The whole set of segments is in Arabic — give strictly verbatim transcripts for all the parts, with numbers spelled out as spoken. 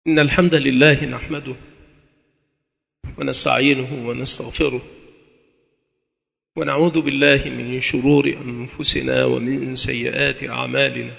إن الحمد لله نحمده ونستعينه ونستغفره ونعوذ بالله من شرور أنفسنا ومن سيئات أعمالنا.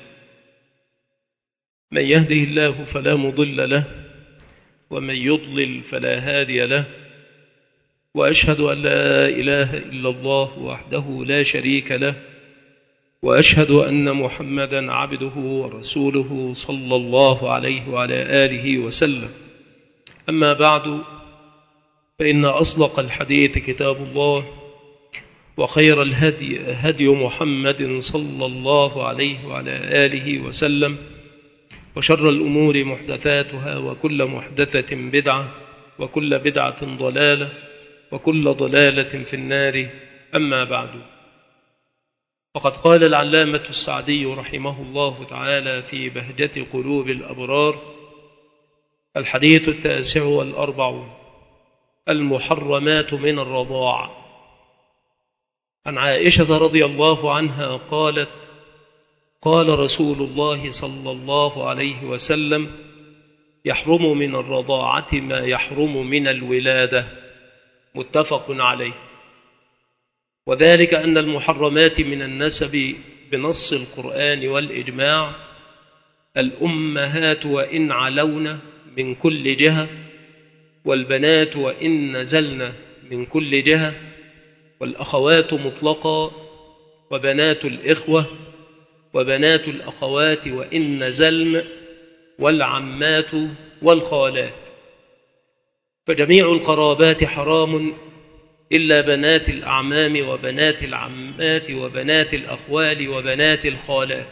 من يهده الله فلا مضل له ومن يضلل فلا هادي له، وأشهد أن لا إله إلا الله وحده لا شريك له، وأشهد أن محمدًا عبده ورسوله صلى الله عليه وعلى آله وسلم. أما بعد، فإن أصدق الحديث كتاب الله، وخير الهدي هدي محمد صلى الله عليه وعلى آله وسلم، وشر الأمور محدثاتها، وكل محدثة بدعة، وكل بدعة ضلالة، وكل ضلالة في النار. أما بعد، وقد قال العلامة السعدي رحمه الله تعالى في بهجة قلوب الأبرار: الحديث التاسع والأربعون: المحرمات من الرضاع. عن عائشة رضي الله عنها قالت: قال رسول الله صلى الله عليه وسلم: يحرم من الرضاعة ما يحرم من الولادة. متفق عليه. وذلك أن المحرمات من النسب بنص القرآن والإجماع الأمهات وإن علون من كل جهة، والبنات وإن نزلن من كل جهة، والأخوات مطلقا، وبنات الإخوة، وبنات الأخوات وإن نزلن، والعمات والخالات. فجميع القرابات حرام إلا بنات الأعمام وبنات العمات وبنات الأخوال وبنات الخالات.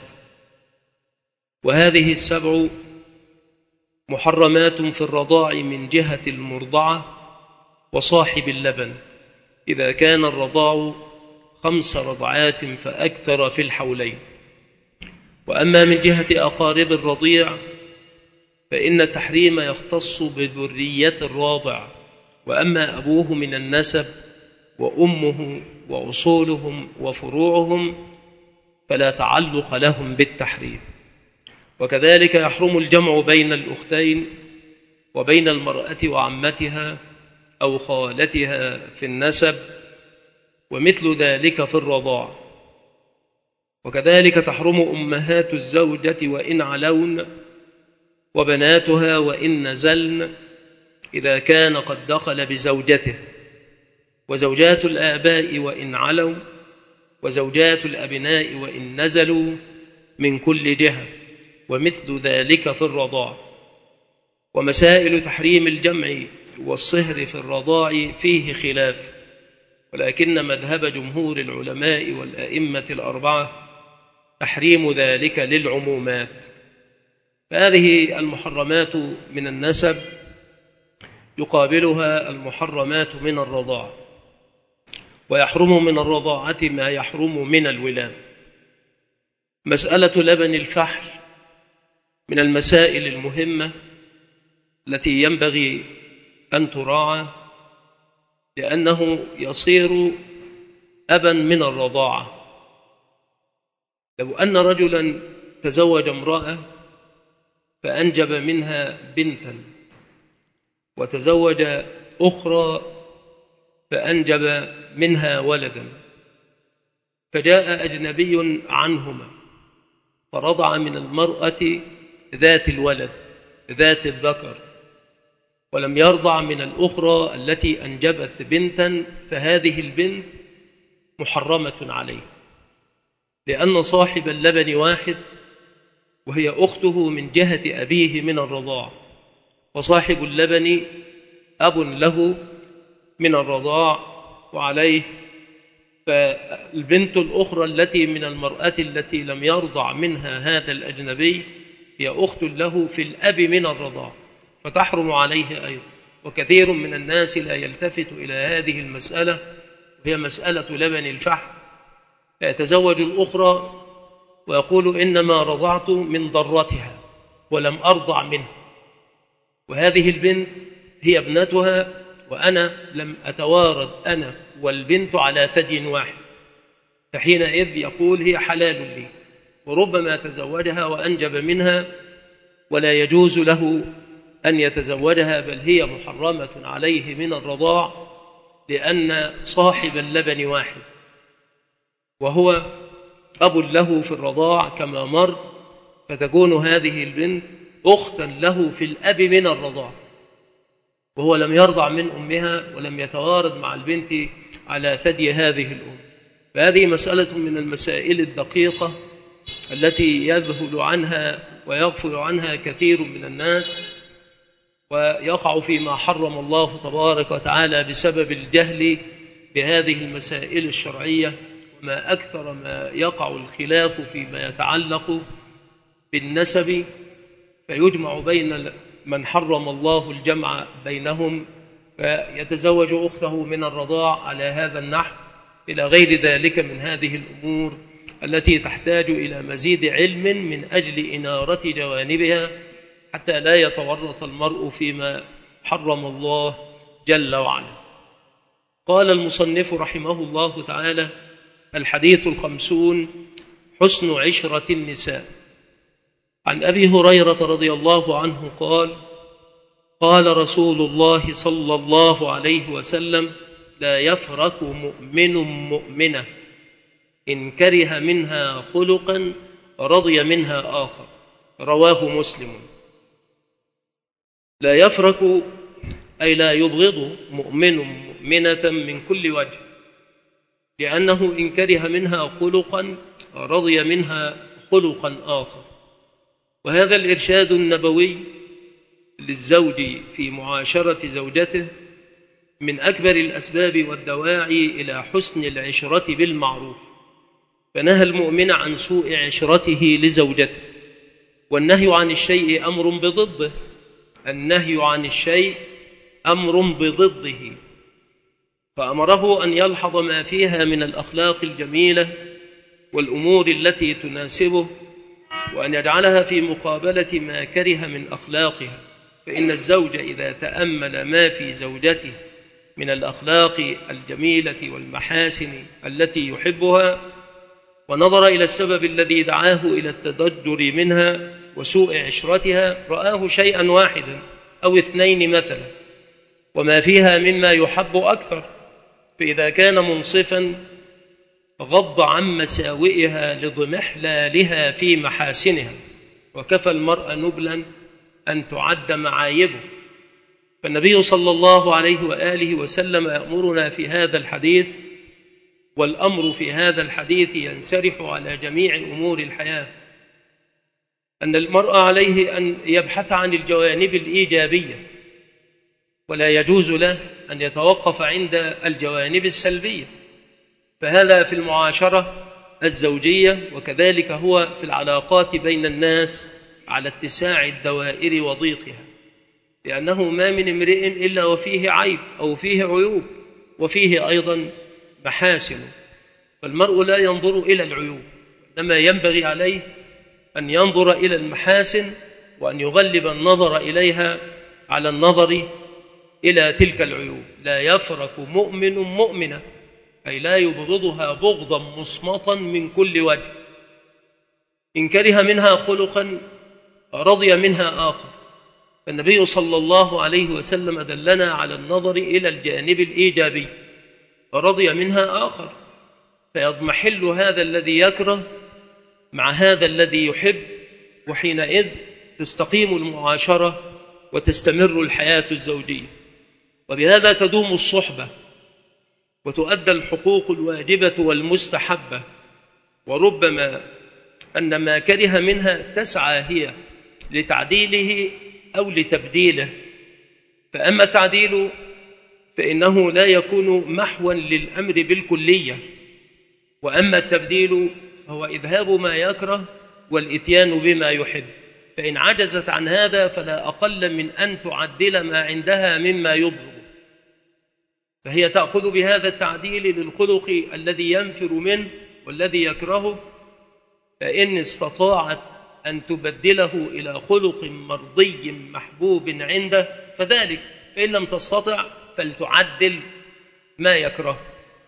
وهذه السبع محرمات في الرضاع من جهة المرضعة وصاحب اللبن، إذا كان الرضاع خمس رضعات فأكثر في الحولين. وأما من جهة أقارب الرضيع فإن التحريم يختص بذرية الراضع، وأما أبوه من النسب وأمه وأصولهم وفروعهم فلا تعلق لهم بالتحريم. وكذلك يحرم الجمع بين الأختين وبين المرأة وعمتها أو خالتها في النسب، ومثل ذلك في الرضاع. وكذلك تحرم أمهات الزوجة وإن علون، وبناتها وإن نزلن، إذا كان قد دخل بزوجته، وزوجات الآباء وإن علوا، وزوجات الأبناء وإن نزلوا من كل جهة، ومثل ذلك في الرضاع. ومسائل تحريم الجمع والصهر في الرضاع فيه خلاف، ولكن مذهب جمهور العلماء والأئمة الأربعة تحريم ذلك للعمومات. فهذه المحرمات من النسب يقابلها المحرمات من الرضاع. ويحرم من الرضاعة ما يحرم من الولادة. مسألة لبن الفحل من المسائل المهمة التي ينبغي أن تراعى، لأنه يصير أبا من الرضاعة. لو أن رجلا تزوج امرأة فأنجب منها بنتا، وتزوج أخرى فأنجب منها ولدا، فجاء أجنبي عنهما فرضع من المرأة ذات الولد ذات الذكر، ولم يرضع من الأخرى التي أنجبت بنتا، فهذه البنت محرمة عليه، لأن صاحب اللبن واحد، وهي أخته من جهة أبيه من الرضاع، وصاحب اللبن أب له من الرضاع وعليه. فالبنت الأخرى التي من المرأة التي لم يرضع منها هذا الأجنبي هي أخت له في الأب من الرضاع، فتحرم عليه أيضا. وكثير من الناس لا يلتفت إلى هذه المسألة، وهي مسألة لبن الفحل، فيتزوج الأخرى ويقول إنما رضعت من ضرتها ولم أرضع منها، وهذه البنت هي ابنتها، وأنا لم أتوارد أنا والبنت على ثدي واحد، فحينئذ يقول هي حلال لي. وربما تزوجها وأنجب منها ولا يجوز له أن يتزوجها، بل هي محرمة عليه من الرضاع، لأن صاحب اللبن واحد وهو أب له في الرضاع كما مر، فتكون هذه البنت أختا له في الأب من الرضاع، وهو لم يرضع من أمها ولم يتوارد مع البنت على ثدي هذه الأم. فهذه مسألة من المسائل الدقيقة التي يذهل عنها ويغفل عنها كثير من الناس، ويقع فيما حرم الله تبارك وتعالى بسبب الجهل بهذه المسائل الشرعية. وما أكثر ما يقع الخلاف فيما يتعلق بالنسب، فيجمع بين من حرم الله الجمع بينهم فيتزوج أخته من الرضاع على هذا النحو، إلى غير ذلك من هذه الأمور التي تحتاج إلى مزيد علم من أجل إنارة جوانبها، حتى لا يتورط المرء فيما حرم الله جل وعلا. قال المصنف رحمه الله تعالى: الحديث الخمسون: حسن عشرة النساء. عن أبي هريرة رضي الله عنه قال: قال رسول الله صلى الله عليه وسلم: لا يفرق مؤمن مؤمنة إن كره منها خلقا رضي منها آخر. رواه مسلم. لا يفرق أي لا يبغض مؤمن مؤمنة من كل وجه، لأنه إن كره منها خلقا رضي منها خلقا آخر. وهذا الإرشاد النبوي للزوج في معاشرة زوجته من أكبر الأسباب والدواعي إلى حسن العشرة بالمعروف، فنهى المؤمن عن سوء عشرته لزوجته. والنهي عن الشيء أمر بضده، النهي عن الشيء أمر بضده، فأمره أن يلحظ ما فيها من الأخلاق الجميلة والأمور التي تناسبه، وأن يجعلها في مقابلة ما كره من أخلاقها. فإن الزوج إذا تأمل ما في زوجته من الأخلاق الجميلة والمحاسن التي يحبها، ونظر إلى السبب الذي دعاه إلى التضجر منها وسوء عشرتها، رآه شيئا واحدا أو اثنين مثلا، وما فيها مما يحب أكثر. فإذا كان منصفا غض عن مساوئها لضمحلالها في محاسنها، وكفى المرء نبلا أن تعد معايبه. فالنبي صلى الله عليه وآله وسلم يأمرنا في هذا الحديث، والأمر في هذا الحديث ينسرح على جميع أمور الحياة، أن المرء عليه أن يبحث عن الجوانب الإيجابية، ولا يجوز له أن يتوقف عند الجوانب السلبية. فهذا في المعاشرة الزوجية، وكذلك هو في العلاقات بين الناس على اتساع الدوائر وضيقها، لأنه ما من امرئ إلا وفيه عيب أو فيه عيوب وفيه أيضا محاسن، فالمرء لا ينظر إلى العيوب، إنما ينبغي عليه أن ينظر إلى المحاسن، وأن يغلب النظر إليها على النظر إلى تلك العيوب. لا يفرق مؤمن مؤمنة، أي لا يبغضها بغضا مصمتا من كل وجه. إن كره منها خلقا رضي منها آخر. فالنبي صلى الله عليه وسلم دلنا على النظر إلى الجانب الإيجابي، فرضي منها آخر، فيضمحل هذا الذي يكره مع هذا الذي يحب، وحينئذ تستقيم المعاشرة وتستمر الحياة الزوجية، وبهذا تدوم الصحبة وتؤدى الحقوق الواجبة والمستحبة. وربما أن ما كره منها تسعى هي لتعديله أو لتبديله. فأما التعديل فإنه لا يكون محوا للأمر بالكلية، وأما التبديل فهو إذهاب ما يكره والإتيان بما يحب. فإن عجزت عن هذا فلا أقل من أن تعدل ما عندها مما يبغض، فهي تأخذ بهذا التعديل للخلق الذي ينفر منه والذي يكرهه، فإن استطاعت أن تبدله إلى خلق مرضي محبوب عنده فذلك، فإن لم تستطع فلتعدل ما يكره.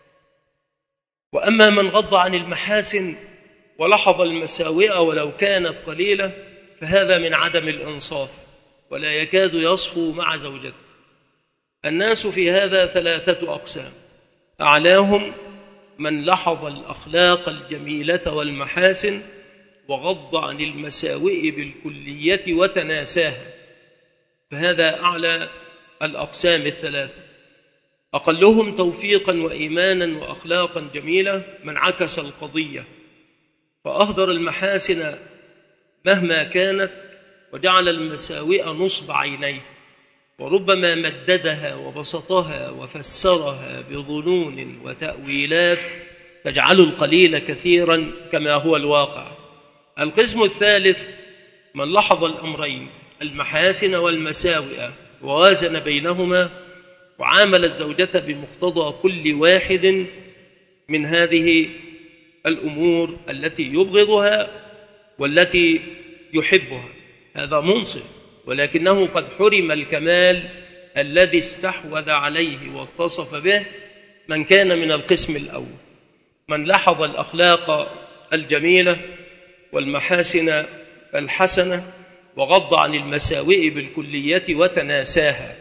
وأما من غض عن المحاسن ولحظ المساوئ ولو كانت قليلة، فهذا من عدم الإنصاف، ولا يكاد يصفو مع زوجته. الناس في هذا ثلاثة أقسام: أعلاهم من لحظ الأخلاق الجميلة والمحاسن وغض عن المساوئ بالكلية وتناساها، فهذا أعلى الأقسام الثلاثة. أقلهم توفيقا وإيمانا وأخلاقا جميلة من عكس القضية فأهدر المحاسن مهما كانت وجعل المساوئ نصب عينيه، وربما مددها وبسطها وفسرها بظنون وتأويلات تجعل القليل كثيرا كما هو الواقع. القسم الثالث من لاحظ الأمرين المحاسن والمساوئ ووازن بينهما وعامل الزوجة بمقتضى كل واحد من هذه الأمور التي يبغضها والتي يحبها. هذا منصف، ولكنه قد حرم الكمال الذي استحوذ عليه واتصف به من كان من القسم الأول، من لاحظ الأخلاق الجميلة والمحاسن الحسنة وغض عن المساوئ بالكلية وتناساها.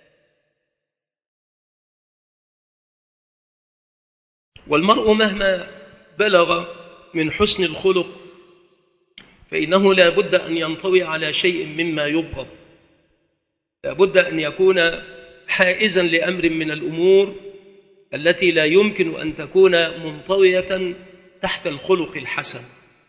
والمرء مهما بلغ من حسن الخلق فإنه لا بد أن ينطوي على شيء مما يبغض، لا بد أن يكون حائزا لأمر من الأمور التي لا يمكن أن تكون منطوية تحت الخلق الحسن.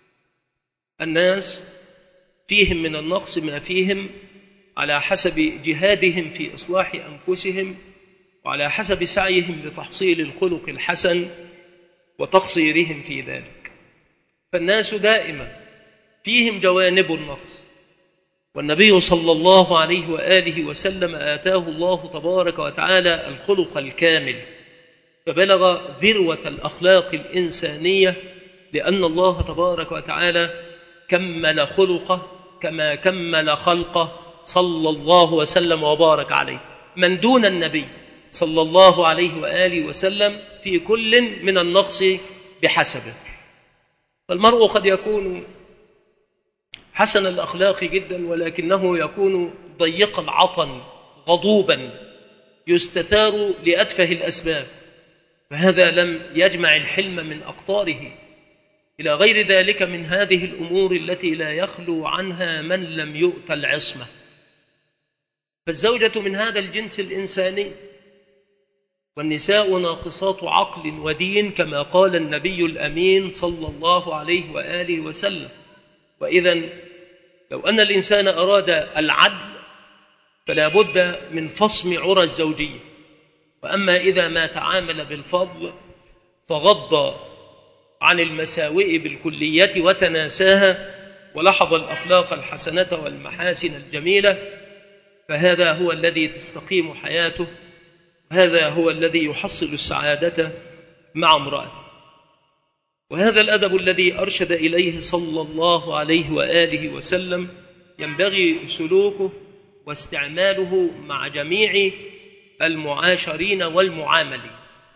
الناس فيهم من النقص ما فيهم على حسب جهادهم في إصلاح أنفسهم وعلى حسب سعيهم لتحصيل الخلق الحسن وتقصيرهم في ذلك. فالناس دائما فيهم جوانب النقص، والنبي صلى الله عليه وآله وسلم آتاه الله تبارك وتعالى الخلق الكامل فبلغ ذروة الأخلاق الإنسانية، لأن الله تبارك وتعالى كمل خلقه كما كمل خلقه صلى الله وسلم وبارك عليه. من دون النبي صلى الله عليه وآله وسلم في كل من النقص بحسبه. فالمرء قد يكون حسن الأخلاق جدا ولكنه يكون ضيق العطن غضوبا يستثار لأتفه الأسباب، فهذا لم يجمع الحلم من أقطاره، إلى غير ذلك من هذه الأمور التي لا يخلو عنها من لم يؤت العصمة. فالزوجة من هذا الجنس الإنساني، والنساء ناقصات عقل ودين كما قال النبي الأمين صلى الله عليه وآله وسلم. وإذن لو أن الإنسان أراد العدل فلا بد من فصم عرى الزوجية، وأما إذا ما تعامل بالفضل فغض عن المساوئ بالكلية وتناساها ولحظ الأخلاق الحسنة والمحاسن الجميلة، فهذا هو الذي تستقيم حياته، هذا هو الذي يحصل السعادة مع امرأته. وهذا الأدب الذي أرشد إليه صلى الله عليه وآله وسلم ينبغي سلوكه واستعماله مع جميع المعاشرين والمعاملين.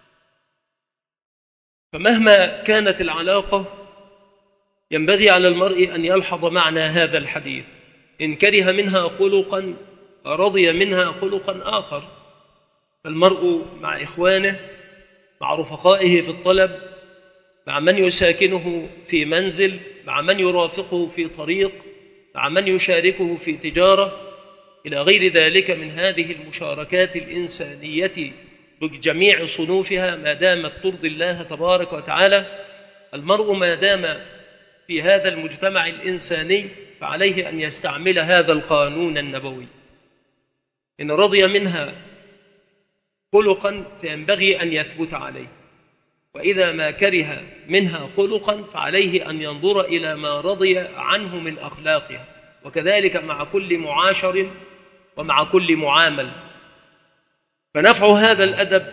فمهما كانت العلاقة ينبغي على المرء أن يلحظ معنى هذا الحديث: إن كره منها خلقا رضي منها خلقا آخر. فالمرء مع إخوانه، مع رفقائه في الطلب، مع من يساكنه في منزل، مع من يرافقه في طريق، مع من يشاركه في تجارة، إلى غير ذلك من هذه المشاركات الإنسانية بجميع صنوفها ما دامت ترضي الله تبارك وتعالى. المرء ما دام في هذا المجتمع الإنساني فعليه أن يستعمل هذا القانون النبوي: إن رضي منها خلقا فينبغي أن يثبت عليه، وإذا ما كره منها خلقا فعليه أن ينظر إلى ما رضي عنه من أخلاقها، وكذلك مع كل معاشر ومع كل معامل. فنفع هذا الأدب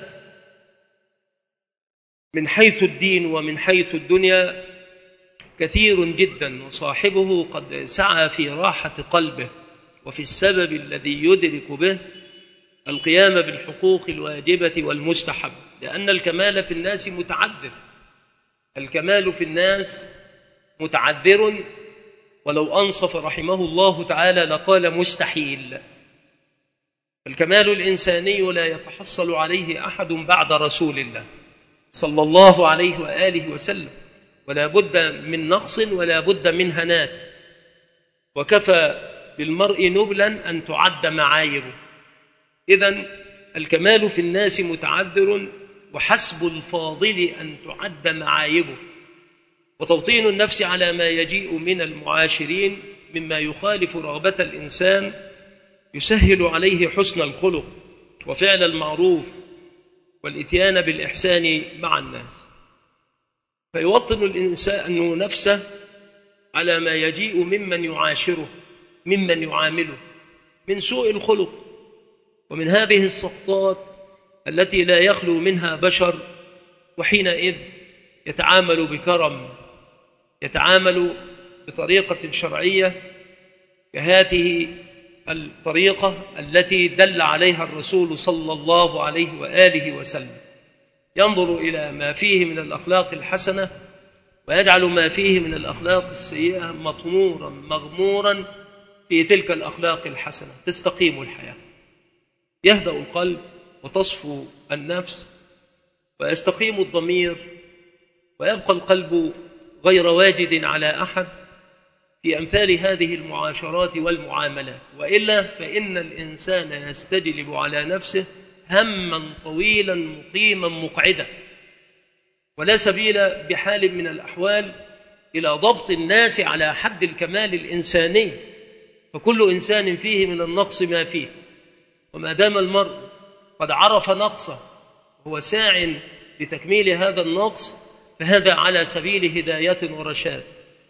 من حيث الدين ومن حيث الدنيا كثير جدا، وصاحبه قد سعى في راحة قلبه وفي السبب الذي يدرك به القيام بالحقوق الواجبة والمستحب، لأن الكمال في الناس متعذر، الكمال في الناس متعذر ولو أنصف رحمه الله تعالى لقال مستحيل. الكمال الإنساني لا يتحصل عليه أحد بعد رسول الله صلى الله عليه وآله وسلم، ولا بد من نقص ولا بد من هنات، وكفى بالمرء نبلا أن تعد معايبه. إذن الكمال في الناس متعذر، وحسب الفاضل أن تعد معايبه. وتوطين النفس على ما يجيء من المعاشرين مما يخالف رغبة الإنسان يسهل عليه حسن الخلق وفعل المعروف والإتيان بالإحسان مع الناس. فيوطن الإنسان نفسه على ما يجيء ممن يعاشره، ممن يعامله من سوء الخلق ومن هذه السقطات التي لا يخلو منها بشر، وحينئذ يتعامل بكرم، يتعامل بطريقة شرعية كهذه الطريقة التي دل عليها الرسول صلى الله عليه وآله وسلم. ينظر إلى ما فيه من الأخلاق الحسنة ويجعل ما فيه من الأخلاق السيئة مطمورا مغمورا في تلك الأخلاق الحسنة، تستقيم الحياة، يهدأ القلب وتصفو النفس ويستقيم الضمير، ويبقى القلب غير واجد على أحد في أمثال هذه المعاشرات والمعاملات. وإلا فإن الإنسان يستجلب على نفسه هما طويلا مقيما مقعدا، ولا سبيل بحال من الأحوال إلى ضبط الناس على حد الكمال الإنساني، فكل إنسان فيه من النقص ما فيه، وما دام المرء قد عرف نقصه وهو ساع لتكميل هذا النقص فهذا على سبيل هداية ورشاد.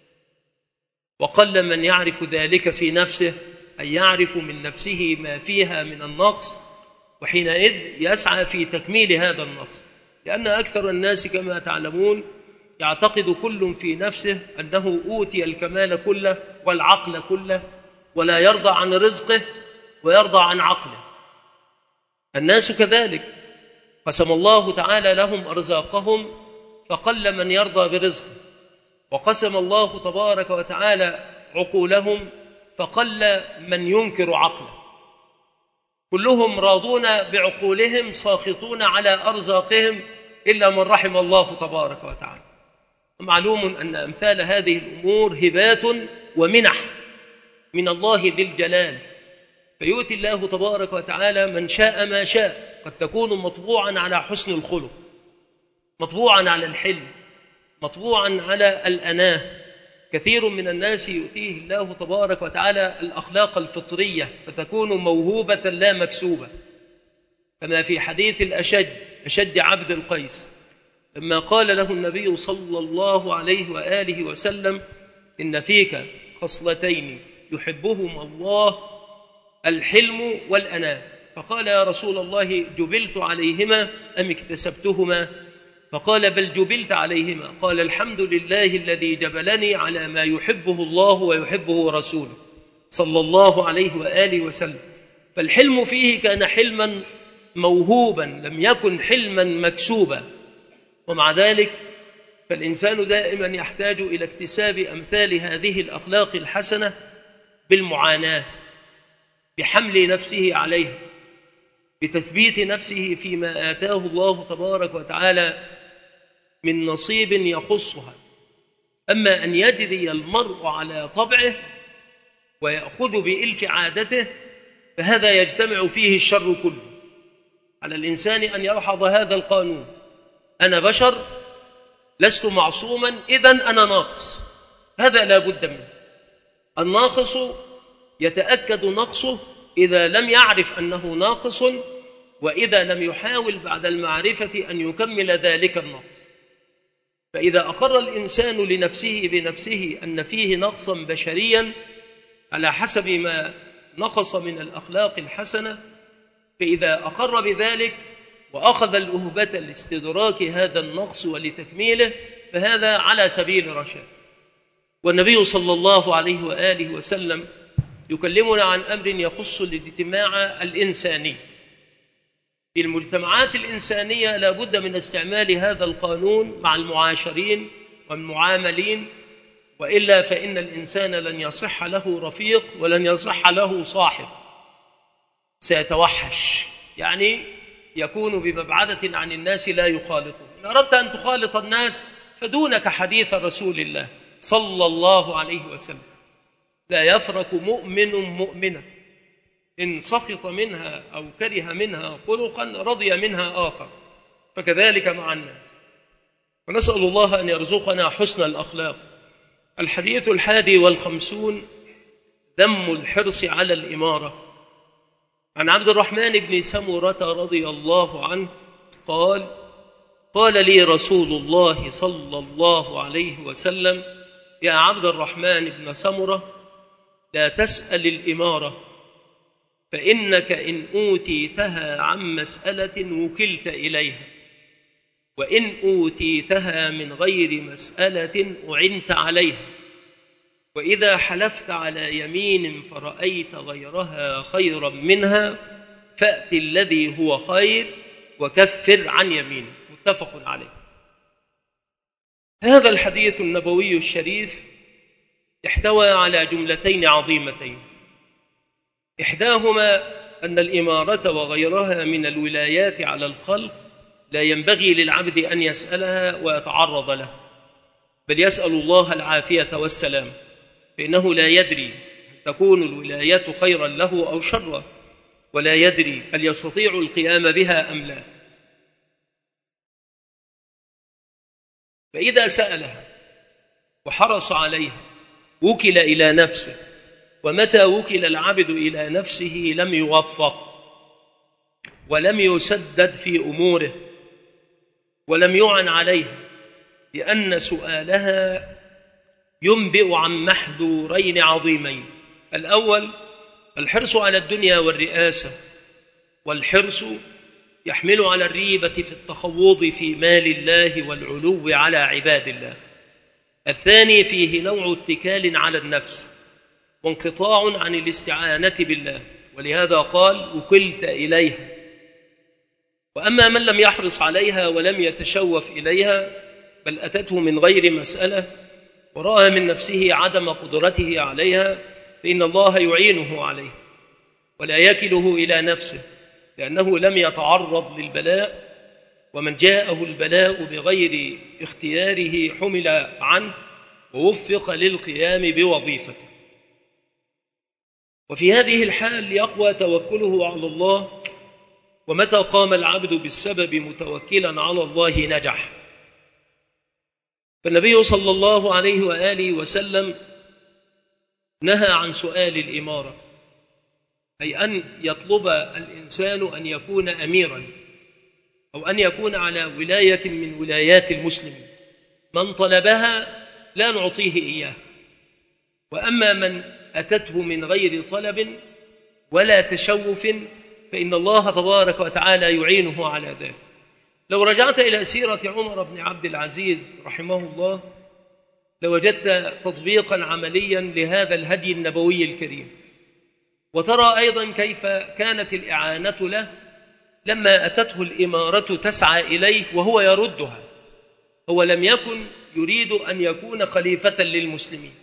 وقل من يعرف ذلك في نفسه، أن يعرف من نفسه ما فيها من النقص، وحينئذ يسعى في تكميل هذا النقص، لأن أكثر الناس كما تعلمون يعتقد كل في نفسه أنه أوتي الكمال كله والعقل كله، ولا يرضى عن رزقه ويرضى عن عقله. الناس كذلك قسم الله تعالى لهم أرزاقهم فقل من يرضى برزقه، وقسم الله تبارك وتعالى عقولهم فقل من ينكر عقله. كلهم راضون بعقولهم ساخطون على أرزاقهم إلا من رحم الله تبارك وتعالى. معلوم أن أمثال هذه الأمور هبات ومنح من الله ذي الجلال، فيؤتي الله تبارك وتعالى من شاء ما شاء. قد تكون مطبوعا على حسن الخلق، مطبوعا على الحلم، مطبوعا على الأناه. كثير من الناس يؤتيه الله تبارك وتعالى الأخلاق الفطرية فتكون موهوبة لا مكسوبة، كما في حديث الأشج أشج عبد القيس لما قال له النبي صلى الله عليه وآله وسلم: إن فيك خصلتين يحبهما الله، الحلم والأناة. فقال: يا رسول الله، جبلت عليهما أم اكتسبتهما؟ فقال: بل جبلت عليهما. قال: الحمد لله الذي جبلني على ما يحبه الله ويحبه رسوله صلى الله عليه وآله وسلم. فالحلم فيه كان حلما موهوبا، لم يكن حلما مكسوبا. ومع ذلك فالإنسان دائما يحتاج إلى اكتساب أمثال هذه الأخلاق الحسنة بالمعاناة، بحمل نفسه عليها، بتثبيت نفسه فيما آتاه الله تبارك وتعالى من نصيب يخصها. أما أن يجري المرء على طبعه ويأخذ بإلف عادته فهذا يجتمع فيه الشر كله. على الإنسان أن يلحظ هذا القانون: أنا بشر، لست معصوما، إذن أنا ناقص. هذا لا بد منه. الناقص يتأكد نقصه إذا لم يعرف أنه ناقص، وإذا لم يحاول بعد المعرفة أن يكمل ذلك النقص. فإذا أقر الإنسان لنفسه بنفسه أن فيه نقصا بشريا على حسب ما نقص من الأخلاق الحسنة، فإذا أقر بذلك وأخذ الأهبة لاستدراك هذا النقص ولتكميله فهذا على سبيل رشاد. والنبي صلى الله عليه وآله وسلم يكلمنا عن أمر يخص الاجتماع الإنساني. في المجتمعات الإنسانية لا بد من استعمال هذا القانون مع المعاشرين والمعاملين وإلا فإن الإنسان لن يصح له رفيق ولن يصح له صاحب، سيتوحش، يعني يكون بمبعدة عن الناس لا يخالطه. إن أردت أن تخالط الناس فدونك حديث رسول الله صلى الله عليه وسلم: لا يفرق مؤمن مؤمنة إن سخط منها أو كره منها خلقا رضي منها آخر، فكذلك مع الناس. ونسأل الله أن يرزقنا حسن الأخلاق. الحديث الحادي والخمسون: ذم الحرص على الإمارة. عن عبد الرحمن بن سمرة رضي الله عنه قال: قال لي رسول الله صلى الله عليه وسلم: يا عبد الرحمن بن سمرة، لا تسأل الإمارة، فإنك إن أوتيتها عن مسألة وكلت إليها، وإن أوتيتها من غير مسألة أعنت عليها، وإذا حلفت على يمين فرأيت غيرها خيرا منها فأت الذي هو خير وكفر عن يمينه. متفق عليه. هذا الحديث النبوي الشريف احتوى على جملتين عظيمتين، إحداهما أن الإمارة وغيرها من الولايات على الخلق لا ينبغي للعبد أن يسألها ويتعرض له، بل يسأل الله العافية والسلام، فإنه لا يدري تكون الولاية خيرا له أو شرا، ولا يدري هل يستطيع القيام بها أم لا. فإذا سألها وحرص عليها وكل إلى نفسه، ومتى وكل العبد إلى نفسه لم يوفق ولم يسدد في أموره ولم يعن عليها، لأن سؤالها ينبئ عن محذورين عظيمين: الأول الحرص على الدنيا والرئاسة، والحرص يحمل على الريبة في التخوض في مال الله والعلو على عباد الله. الثاني فيه نوع اتكال على النفس وانقطاع عن الاستعانة بالله، ولهذا قال: وكلت إليها. وأما من لم يحرص عليها ولم يتشوف إليها، بل أتته من غير مسألة ورأى من نفسه عدم قدرته عليها، فإن الله يعينه عليه ولا يكله إلى نفسه، لأنه لم يتعرض للبلاء، ومن جاءه البلاء بغير اختياره حمل عنه ووفق للقيام بوظيفته. وفي هذه الحال يقوى توكله على الله، ومتى قام العبد بالسبب متوكلا على الله نجح. فالنبي صلى الله عليه وآله وسلم نهى عن سؤال الإمارة، أي أن يطلب الإنسان أن يكون أميرا أو أن يكون على ولاية من ولايات المسلمين. من طلبها لا نعطيه إياه، وأما من أتته من غير طلب ولا تشوف فإن الله تبارك وتعالى يعينه على ذلك. لو رجعت إلى سيرة عمر بن عبد العزيز رحمه الله لوجدت تطبيقا عمليا لهذا الهدي النبوي الكريم، وترى أيضا كيف كانت الإعانة له لما أتته الإمارة تسعى إليه وهو يردها. هو لم يكن يريد أن يكون خليفة للمسلمين،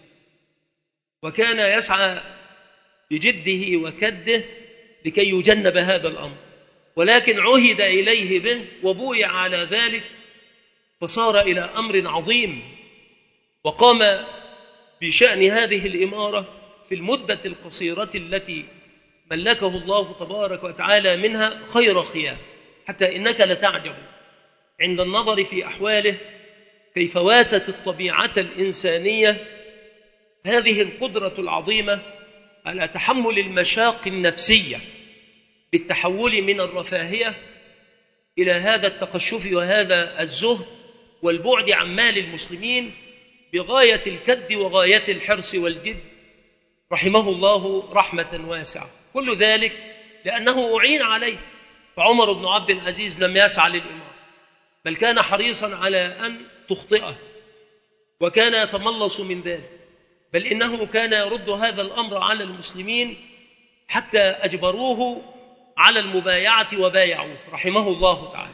وكان يسعى بجده وكده لكي يجنب هذا الأمر، ولكن عهد إليه به وبويع على ذلك، فصار إلى أمر عظيم، وقام بشأن هذه الإمارة في المدة القصيرة التي ملكه الله تبارك وتعالى منها خير خيام، حتى إنك لتعجب عند النظر في أحواله كيف واتت الطبيعة الإنسانية هذه القدرة العظيمة على تحمل المشاق النفسية بالتحول من الرفاهية إلى هذا التقشف وهذا الزهد والبعد عن مال المسلمين بغاية الكد وغاية الحرص والجد، رحمه الله رحمة واسعة. كل ذلك لأنه أعين عليه. فعمر بن عبد العزيز لم يسعى للإمارة، بل كان حريصا على أن تخطئه، وكان يتملص من ذلك، بل إنه كان يرد هذا الأمر على المسلمين حتى أجبروه على المبايعة وبايعوه رحمه الله تعالى.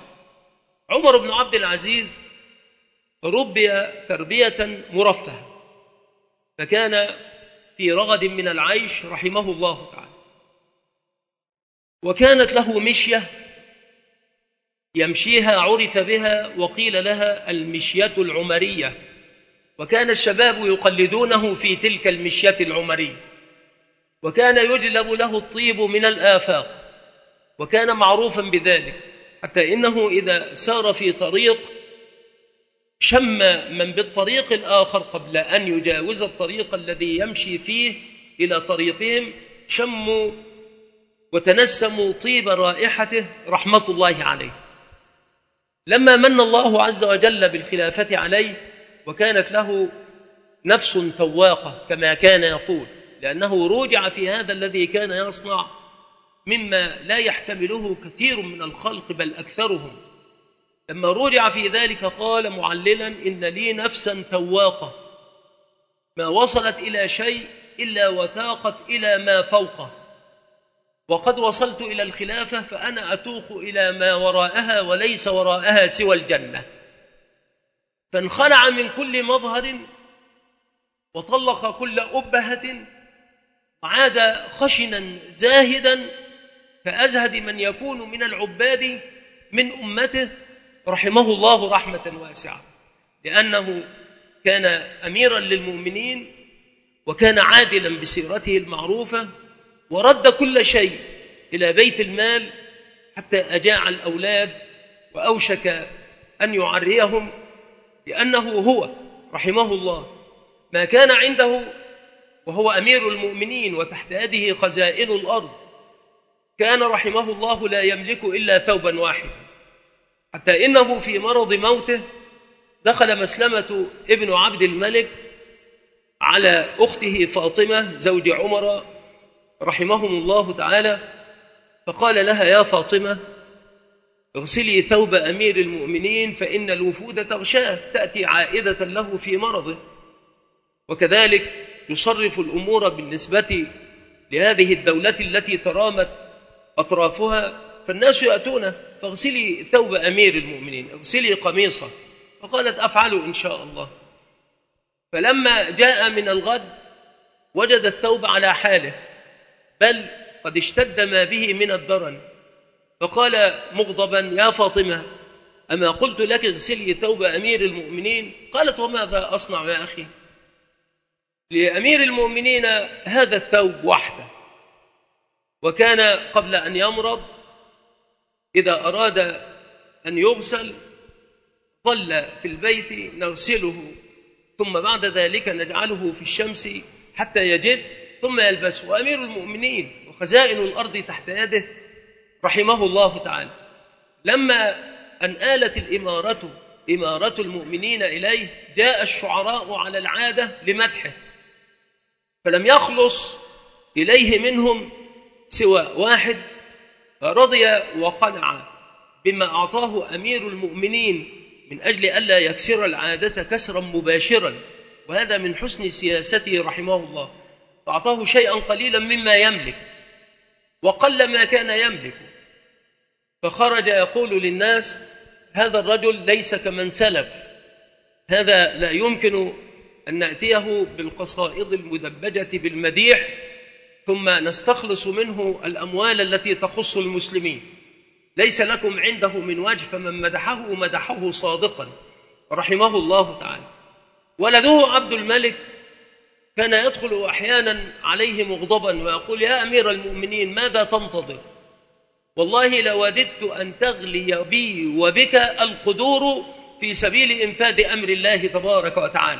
عمر بن عبد العزيز ربي تربية مرفهة، فكان في رغد من العيش رحمه الله تعالى. وكانت له مشية يمشيها عرف بها وقيل لها المشية العمرية، وكان الشباب يقلدونه في تلك المشية العمرية، وكان يجلب له الطيب من الآفاق، وكان معروفا بذلك، حتى إنه إذا سار في طريق شم من بالطريق الآخر قبل أن يجاوز الطريق الذي يمشي فيه إلى طريقهم شموا وتنسموا طيب رائحته رحمة الله عليه. لما من الله عز وجل بالخلافة عليه وكانت له نفس تواقة كما كان يقول، لأنه روجع في هذا الذي كان يصنع مما لا يحتمله كثير من الخلق بل أكثرهم. لما رجع في ذلك قال معللا: إن لي نفسا تواقة ما وصلت إلى شيء إلا وتاقت إلى ما فوقه، وقد وصلت إلى الخلافة فأنا أتوق إلى ما وراءها وليس وراءها سوى الجنة. فانخلع من كل مظهر وطلق كل أبهة وعاد خشنا زاهدا كأزهد من يكون من العباد من أمته رحمه الله رحمة واسعة، لأنه كان أميرا للمؤمنين وكان عادلا بسيرته المعروفة، ورد كل شيء إلى بيت المال حتى أجاع الأولاد وأوشك أن يعريهم، لأنه هو رحمه الله ما كان عنده وهو أمير المؤمنين وتحت يده خزائن الأرض، كان رحمه الله لا يملك إلا ثوبا واحدا، حتى إنه في مرض موته دخل مسلمة ابن عبد الملك على أخته فاطمة زوج عمر رحمهم الله تعالى، فقال لها: يا فاطمة اغسلي ثوب أمير المؤمنين فإن الوفود تغشاه، تأتي عائدة له في مرضه، وكذلك يصرف الأمور بالنسبة لهذه الدولة التي ترامت أطرافها، فالناس يأتون فاغسلي ثوب أمير المؤمنين، اغسلي قميصه. فقالت: أفعل إن شاء الله. فلما جاء من الغد وجد الثوب على حاله، بل قد اشتد ما به من الدرن، فقال مغضبا: يا فاطمة أما قلت لك اغسلي ثوب أمير المؤمنين؟ قالت: وماذا أصنع يا أخي؟ لأمير المؤمنين هذا الثوب وحده، وكان قبل أن يمرض إذا أراد أن يغسل ظل في البيت نغسله، ثم بعد ذلك نجعله في الشمس حتى يجف ثم يلبسه، وأمير المؤمنين وخزائن الأرض تحت يده رحمه الله تعالى. لما أن آلت الإمارة إمارة المؤمنين إليه جاء الشعراء على العادة لمدحه، فلم يخلص إليه منهم سوى واحد رضي وقنع بما أعطاه أمير المؤمنين من أجل ألا يكسر العادة كسرا مباشرا، وهذا من حسن سياسته رحمه الله، فأعطاه شيئا قليلا مما يملك وقل ما كان يملك، فخرج يقول للناس: هذا الرجل ليس كمن سلف، هذا لا يمكن أن نأتيه بالقصائد المدبجة بالمديح ثم نستخلص منه الأموال التي تخص المسلمين، ليس لكم عنده من وجه، فمن مدحه مدحه صادقا رحمه الله تعالى. ولده عبد الملك كان يدخل أحيانا عليه مغضبا ويقول: يا أمير المؤمنين ماذا تنتظر؟ والله لوددت أن تغلي بي وبك القدور في سبيل إنفاذ أمر الله تبارك وتعالى.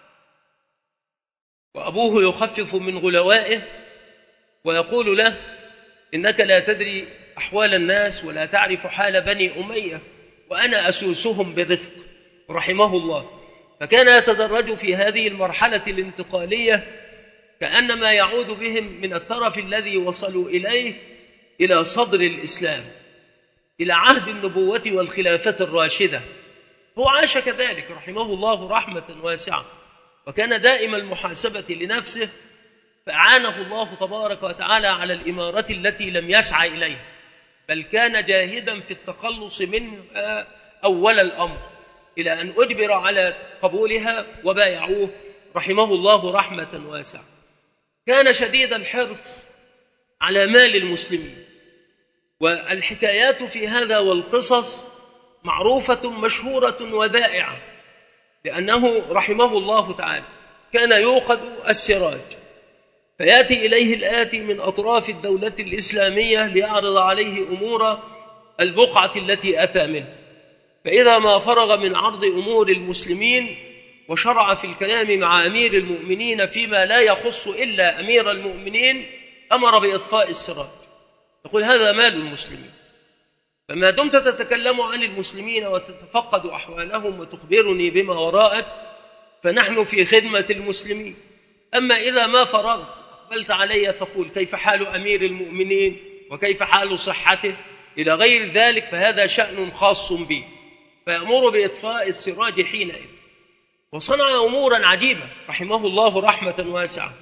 وأبوه يخفف من غلوائه ويقول له: إنك لا تدري أحوال الناس ولا تعرف حال بني أمية، وأنا أسوسهم برفق رحمه الله. فكان يتدرج في هذه المرحلة الانتقالية كأنما يعود بهم من الطرف الذي وصلوا إليه إلى صدر الإسلام، إلى عهد النبوة والخلافة الراشدة. هو عاش كذلك رحمه الله رحمة واسعة، وكان دائم المحاسبة لنفسه، فأعانه الله تبارك وتعالى على الإمارة التي لم يسعى إليها، بل كان جاهدا في التخلص منها أول الأمر، إلى أن أجبر على قبولها وبايعوه رحمه الله رحمة واسعة كان شديد الحرص على مال المسلمين، والحكايات في هذا والقصص معروفة مشهورة وذائعة، لأنه رحمه الله تعالى كان يوقد السراج فيأتي إليه الآتي من أطراف الدولة الإسلامية ليعرض عليه أمور البقعة التي أتى منها، فإذا ما فرغ من عرض أمور المسلمين وشرع في الكلام مع أمير المؤمنين فيما لا يخص إلا أمير المؤمنين أمر بإطفاء السراج، يقول هذا مال المسلمين، فما دمت تتكلم عن المسلمين وتتفقد أحوالهم وتخبرني بما وراءك فنحن في خدمة المسلمين. أما إذا ما فرغت أقبلت علي تقول كيف حال أمير المؤمنين وكيف حال صحته إلى غير ذلك، فهذا شأن خاص به، فيأمر بإطفاء السراج حينئذ. وصنع أمورا عجيبة رحمه الله رحمة واسعة،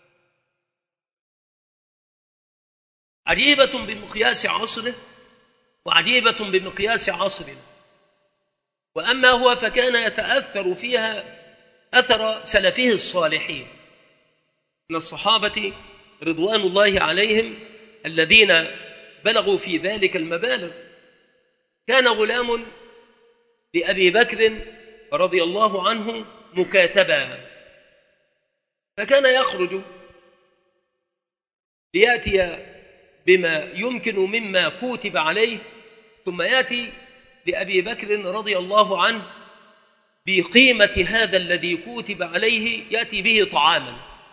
عجيبة بمقياس عصره وعجيبة بمقياس عصرنا. وأما هو فكان يتأثر فيها أثر سلفه الصالحين من الصحابة رضوان الله عليهم الذين بلغوا في ذلك المبالغ. كان غلام لأبي بكر رضي الله عنه مكاتبا، فكان يخرج ليأتي بما يمكن مما كتب عليه، ثم يأتي لأبي بكر رضي الله عنه بقيمة هذا الذي كتب عليه، يأتي به طعاما.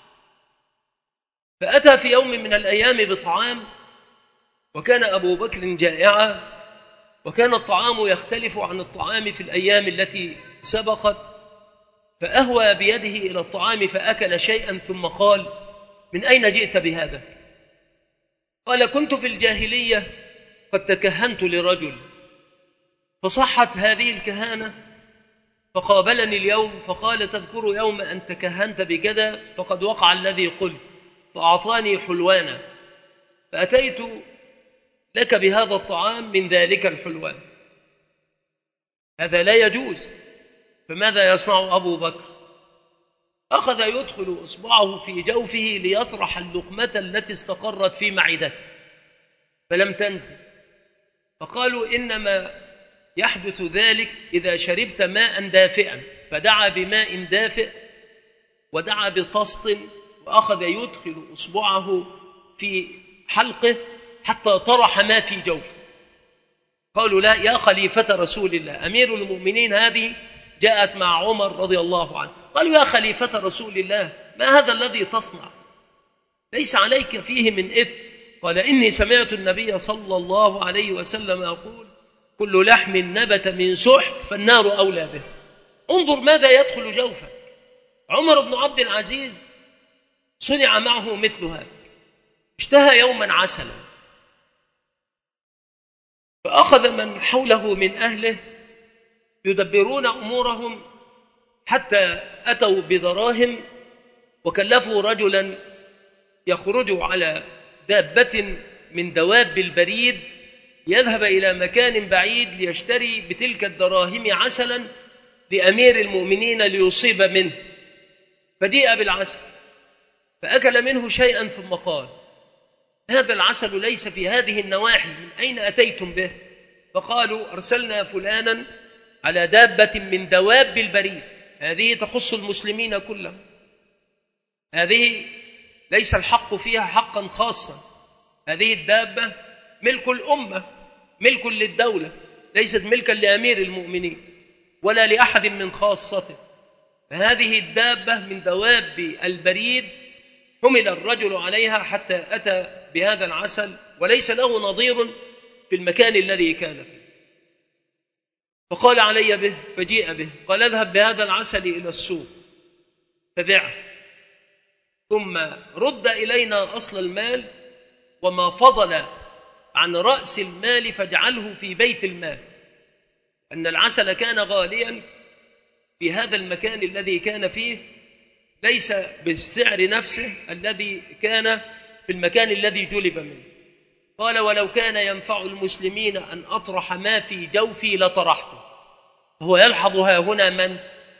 فأتى في يوم من الأيام بطعام، وكان أبو بكر جائعا، وكان الطعام يختلف عن الطعام في الأيام التي سبقت، فأهوى بيده إلى الطعام فأكل شيئا ثم قال من أين جئت بهذا؟ قال كنت في الجاهلية قد تكهنت لرجل فصحت هذه الكهانة، فقابلني اليوم فقال تذكر يوم أن تكهنت بكذا فقد وقع الذي قلت، فأعطاني حلوانا فأتيت لك بهذا الطعام من ذلك الحلوان. هذا لا يجوز. فماذا يصنع أبو بكر؟ أخذ يدخل إصبعه في جوفه ليطرح اللقمة التي استقرت في معدته فلم تنزل، فقالوا إنما يحدث ذلك إذا شربت ماء دافئا، فدعا بماء دافئ ودعا بطست وأخذ يدخل إصبعه في حلقه حتى طرح ما في جوفه. قالوا لا يا خليفة رسول الله، أمير المؤمنين هذه جاءت مع عمر رضي الله عنه، قالوا يا خليفة رسول الله ما هذا الذي تصنع؟ ليس عليك فيه من إثم. قال إني سمعت النبي صلى الله عليه وسلم يقول كل لحم نبت من سحت فالنار أولى به. انظر ماذا يدخل جوفك. عمر بن عبد العزيز صنع معه مثل هذا، اشتهى يوما عسلا، فأخذ من حوله من أهله يدبرون أمورهم حتى أتوا بدراهم وكلفوا رجلا يخرج على دابة من دواب البريد يذهب إلى مكان بعيد ليشتري بتلك الدراهم عسلا لأمير المؤمنين ليصيب منه. فجيء بالعسل فأكل منه شيئا ثم قال هذا العسل ليس في هذه النواحي، من أين أتيتم به؟ فقالوا أرسلنا فلانا على دابة من دواب البريد، هذه تخص المسلمين كلهم، هذه ليس الحق فيها حقا خاصا، هذه الدابة ملك الأمة، ملك للدولة، ليست ملكا لأمير المؤمنين ولا لأحد من خاصته. فهذه الدابة من دواب البريد حمل الرجل عليها حتى أتى بهذا العسل وليس له نظير في المكان الذي كان فيه. فقال علي به، فجيء به، قال اذهب بهذا العسل إلى السوق فبيعه ثم رد إلينا أصل المال وما فضل عن رأس المال فاجعله في بيت المال، أن العسل كان غاليا في هذا المكان الذي كان فيه، ليس بالسعر نفسه الذي كان في المكان الذي جلب منه. قال ولو كان ينفع المسلمين أن أطرح ما في جوفي لطرحته. هو يلحظ ها هنا من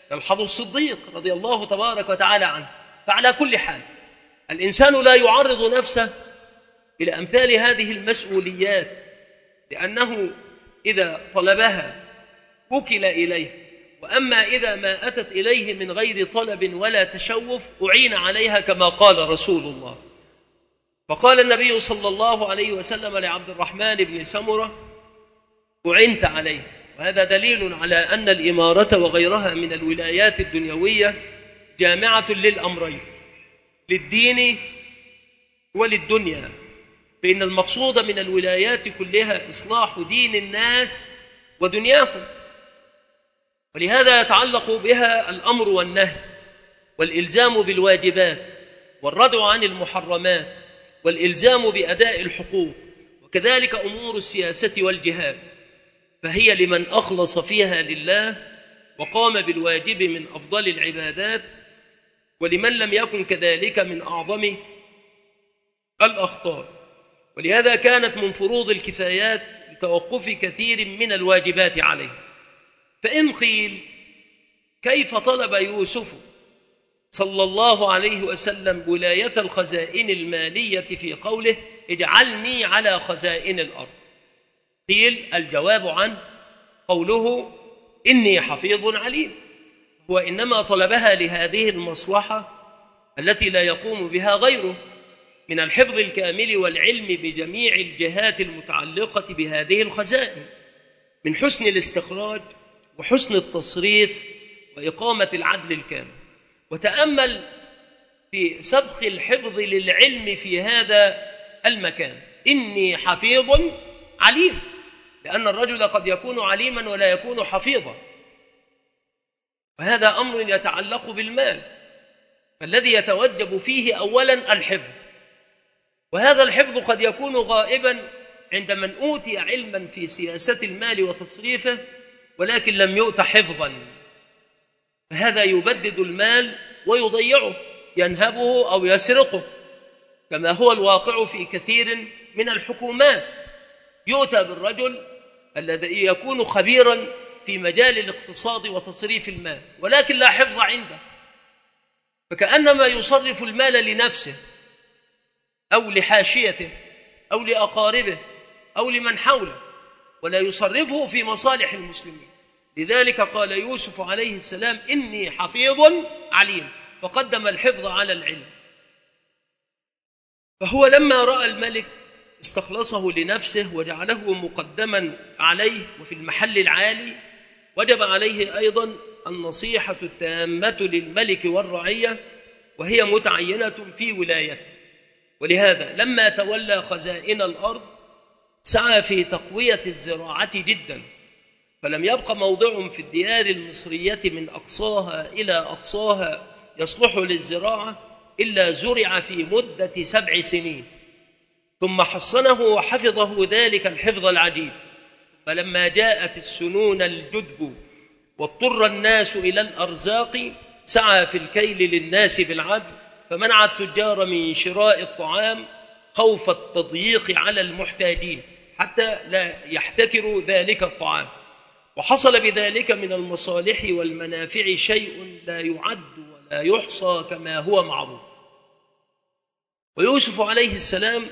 يلحظ الصديق رضي الله تبارك وتعالى عنه. فعلى كل حال الإنسان لا يعرض نفسه إلى أمثال هذه المسؤوليات، لأنه إذا طلبها وكل إليه، وأما إذا ما أتت إليه من غير طلب ولا تشوف أعين عليها كما قال رسول الله. فقال النبي صلى الله عليه وسلم لعبد الرحمن بن سمرة: أعنت عليه. وهذا دليل على أن الإمارة وغيرها من الولايات الدنيوية جامعة للأمرين، للدين وللدنيا، فإن المقصود من الولايات كلها إصلاح دين الناس ودنياهم، ولهذا يتعلق بها الأمر والنهي والإلزام بالواجبات والردع عن المحرمات والإلزام بأداء الحقوق، وكذلك أمور السياسة والجهاد، فهي لمن أخلص فيها لله وقام بالواجب من أفضل العبادات، ولمن لم يكن كذلك من أعظم الأخطار. ولهذا كانت من فروض الكفايات لتوقف كثير من الواجبات عليه. فإن قيل: كيف طلب يوسف صلى الله عليه وسلم ولاية الخزائن المالية في قوله: اجعلني على خزائن الأرض؟ قيل: الجواب عنه قوله: إني حفيظ عليم. هو إنما طلبها لهذه المصلحة التي لا يقوم بها غيره من الحفظ الكامل والعلم بجميع الجهات المتعلقة بهذه الخزائن، من حسن الاستخراج وحسن التصريف وإقامة العدل الكامل. وتأمل في سبق الحفظ للعلم في هذا المكان: إني حفيظ عليم، لأن الرجل قد يكون عليما ولا يكون حفيظا، وهذا أمر يتعلق بالمال، فالذي يتوجب فيه أولا الحفظ، وهذا الحفظ قد يكون غائبا عند من أوتي علما في سياسة المال وتصريفه ولكن لم يؤت حفظا، فهذا يبدد المال ويضيعه، ينهبه أو يسرقه، كما هو الواقع في كثير من الحكومات. يؤتى بالرجل الذي يكون خبيرا في مجال الاقتصاد وتصريف المال ولكن لا حفظ عنده، فكأنما يصرف المال لنفسه أو لحاشيته أو لأقاربه أو لمن حوله، ولا يصرفه في مصالح المسلمين. لذلك قال يوسف عليه السلام: إني حفيظ عليم، فقدم الحفظ على العلم. فهو لما رأى الملك استخلصه لنفسه وجعله مقدما عليه وفي المحل العالي، وجب عليه أيضا النصيحة التامة للملك والرعية، وهي متعينة في ولايته. ولهذا لما تولى خزائن الأرض سعى في تقوية الزراعة جدا، فلم يبق موضع في الديار المصرية من أقصاها إلى أقصاها يصلح للزراعة إلا زرع في مدة سبع سنين، ثم حصنه وحفظه ذلك الحفظ العجيب. فلما جاءت السنون الجدب واضطر الناس إلى الأرزاق سعى في الكيل للناس بالعدل، فمنع التجار من شراء الطعام خوف التضييق على المحتاجين حتى لا يحتكروا ذلك الطعام، وحصل بذلك من المصالح والمنافع شيء لا يعد ولا يحصى كما هو معروف. ويوسف عليه السلام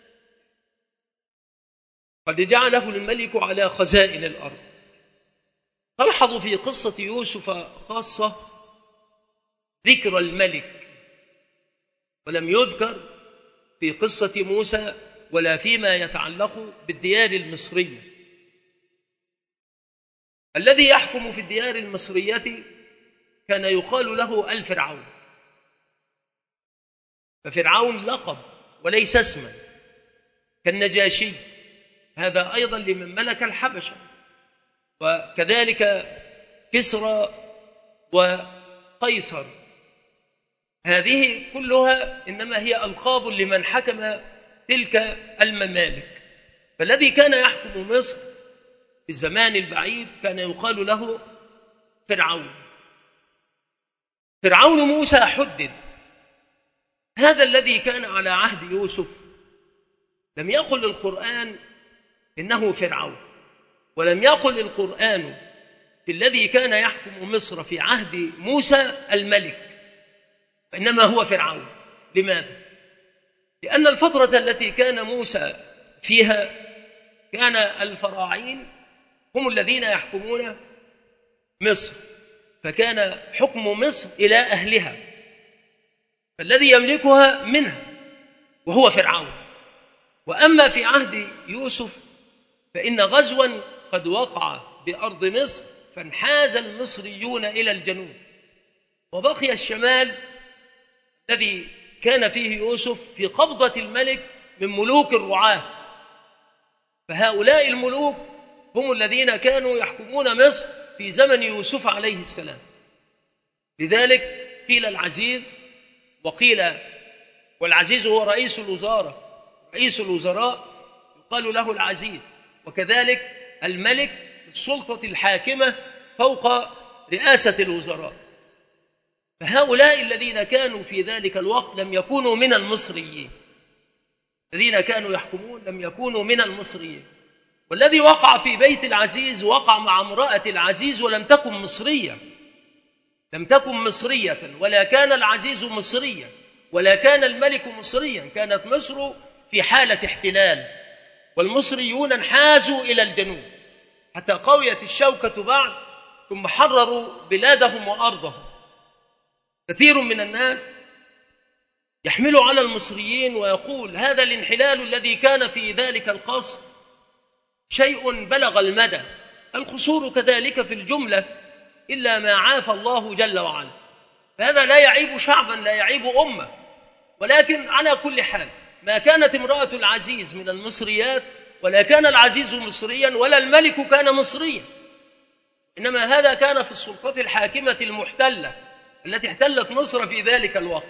قد جعله الملك على خزائن الأرض. تلحظ في قصة يوسف خاصة ذكر الملك، ولم يذكر في قصة موسى ولا فيما يتعلق بالديار المصرية. الذي يحكم في الديار المصرية كان يقال له الفرعون، ففرعون لقب وليس اسما، كالنجاشي، هذا أيضا لمن ملك الحبشة، وكذلك كسرى وقيصر، هذه كلها إنما هي ألقاب لمن حكم تلك الممالك. فالذي كان يحكم مصر في الزمان البعيد كان يقال له فرعون. فرعون موسى حدد، هذا الذي كان على عهد يوسف لم يقل القرآن إنه فرعون، ولم يقل القرآن في الذي كان يحكم مصر في عهد موسى الملك، إنما هو فرعون. لماذا؟ لأن الفترة التي كان موسى فيها كان الفراعين هم الذين يحكمون مصر، فكان حكم مصر إلى أهلها، فالذي يملكها منها وهو فرعون. وأما في عهد يوسف فإن غزوا قد وقع بأرض مصر فانحاز المصريون إلى الجنوب، وبقي الشمال الذي كان فيه يوسف في قبضة الملك من ملوك الرعاة. فهؤلاء الملوك هم الذين كانوا يحكمون مصر في زمن يوسف عليه السلام. لذلك قيل العزيز، وقيل والعزيز هو رئيس الوزراء، رئيس الوزراء يقال له العزيز، وكذلك الملك السلطة الحاكمة فوق رئاسة الوزراء. فهؤلاء الذين كانوا في ذلك الوقت لم يكونوا من المصريين، الذين كانوا يحكمون لم يكونوا من المصريين. والذي وقع في بيت العزيز وقع مع امرأة العزيز ولم تكن مصرية، لم تكن مصرية، ولا كان العزيز مصريا، ولا كان الملك مصريا، كانت مصر في حالة احتلال، والمصريون انحازوا إلى الجنوب حتى قويت الشوكة بعد، ثم حرروا بلادهم وأرضهم. كثير من الناس يحمل على المصريين ويقول هذا الانحلال الذي كان في ذلك القصر شيء بلغ المدى. القصور كذلك في الجملة إلا ما عاف الله جل وعلا، فهذا لا يعيب شعبا، لا يعيب أمة. ولكن على كل حال ما كانت امرأة العزيز من المصريات، ولا كان العزيز مصريا، ولا الملك كان مصريا، إنما هذا كان في السلطة الحاكمة المحتلة التي احتلت مصر في ذلك الوقت.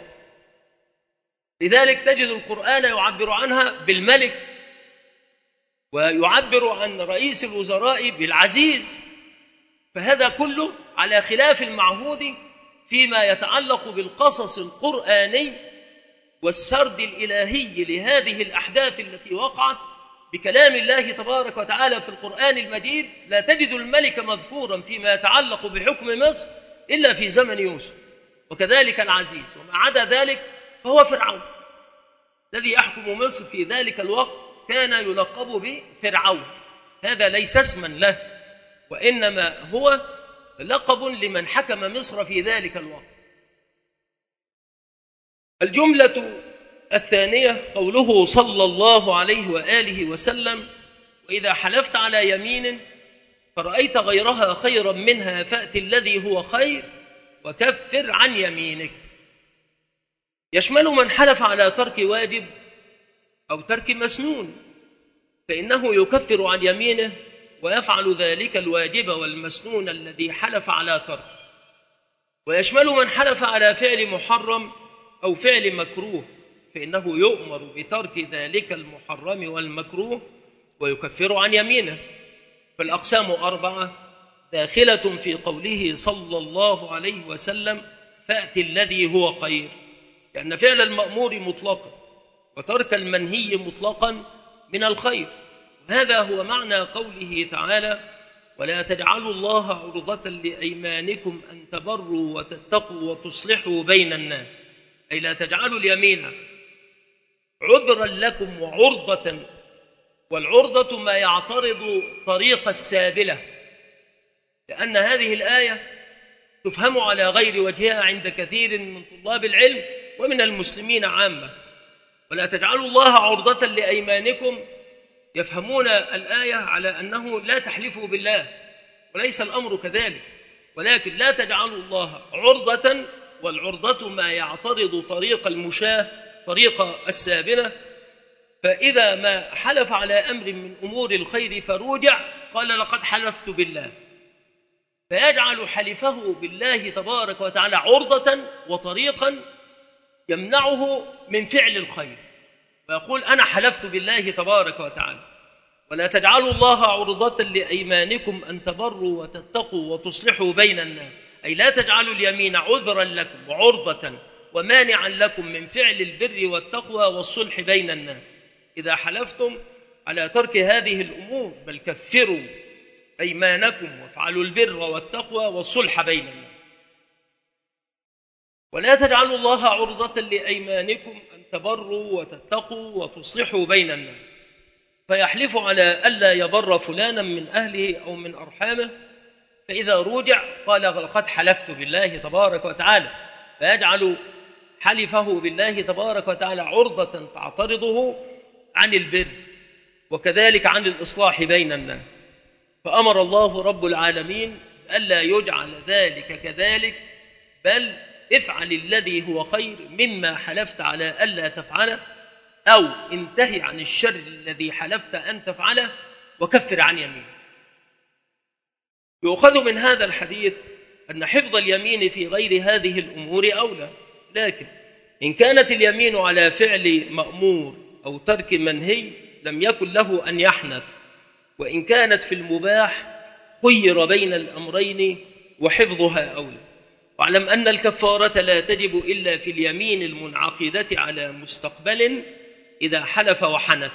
لذلك تجد القرآن يعبر عنها بالملك، ويعبر عن رئيس الوزراء بالعزيز. فهذا كله على خلاف المعهود فيما يتعلق بالقصص القرآني والسرد الإلهي لهذه الأحداث التي وقعت بكلام الله تبارك وتعالى في القرآن المجيد. لا تجد الملك مذكورا فيما يتعلق بحكم مصر إلا في زمن يوسف، وكذلك العزيز. وما عدا ذلك فهو فرعون الذي يحكم مصر في ذلك الوقت، كان يلقب بفرعون. هذا ليس اسما له، وإنما هو لقب لمن حكم مصر في ذلك الوقت. الجملة الثانية قوله صلى الله عليه وآله وسلم: وإذا حلفت على يمين فرأيت غيرها خيرا منها فأت الذي هو خير وكفر عن يمينك. يشمل من حلف على ترك واجب أو ترك مسنون، فإنه يكفر عن يمينه ويفعل ذلك الواجب والمسنون الذي حلف على ترك. ويشمل من حلف على فعل محرم أو فعل مكروه، فإنه يؤمر بترك ذلك المحرم والمكروه ويكفر عن يمينه. فالأقسام أربعة داخلة في قوله صلى الله عليه وسلم: فأت الذي هو خير، لأن فعل المأمور مطلقا وترك المنهي مطلقا من الخير. هذا هو معنى قوله تعالى: ولا تجعلوا الله عرضة لأيمانكم أن تبروا وتتقوا وتصلحوا بين الناس، أي لا تجعلوا اليمين عذرا لكم وعرضة. والعرضة ما يعترض طريق السابلة، لأن هذه الآية تفهم على غير وجهها عند كثير من طلاب العلم ومن المسلمين عامة. ولا تجعلوا الله عرضة لأيمانكم، يفهمون الآية على أنه لا تحلفوا بالله، وليس الأمر كذلك، ولكن لا تجعلوا الله عرضة، والعرضة ما يعترض طريق المشاة، طريق السابنة. فإذا ما حلف على أمر من أمور الخير فروجع قال: لقد حلفت بالله، فيجعل حلفه بالله تبارك وتعالى عرضة وطريقا يمنعه من فعل الخير، فيقول: أنا حلفت بالله تبارك وتعالى. ولا تجعلوا الله عرضة لأيمانكم أن تبروا وتتقوا وتصلحوا بين الناس، أي لا تجعلوا اليمين عذرا لكم وعرضة ومانعا لكم من فعل البر والتقوى والصلح بين الناس إذا حلفتم على ترك هذه الأمور، بل كفروا أيمانكم وافعلوا البر والتقوى والصلح بين الناس ولا تجعلوا الله عرضة لأيمانكم أن تبروا وتتقوا وتصلحوا بين الناس فيحلف على ألا يبر فلانا من أهله أو من أرحامه فإذا رجع قال لقد حلفت بالله تبارك وتعالى فيجعل حلفه بالله تبارك وتعالى عرضة تعترضه عن البر وكذلك عن الإصلاح بين الناس. فأمر الله رب العالمين ألا يجعل ذلك كذلك بل افعل الذي هو خير مما حلفت على ألا تفعله أو انتهي عن الشر الذي حلفت أن تفعله وكفر عن يمين. يؤخذ من هذا الحديث أن حفظ اليمين في غير هذه الأمور أولى، لكن إن كانت اليمين على فعل مأمور أو ترك منهي لم يكن له أن يحنث، وإن كانت في المباح خير بين الأمرين وحفظها أولى. واعلم أن الكفارة لا تجب إلا في اليمين المنعقدة على مستقبل إذا حلف وحنث،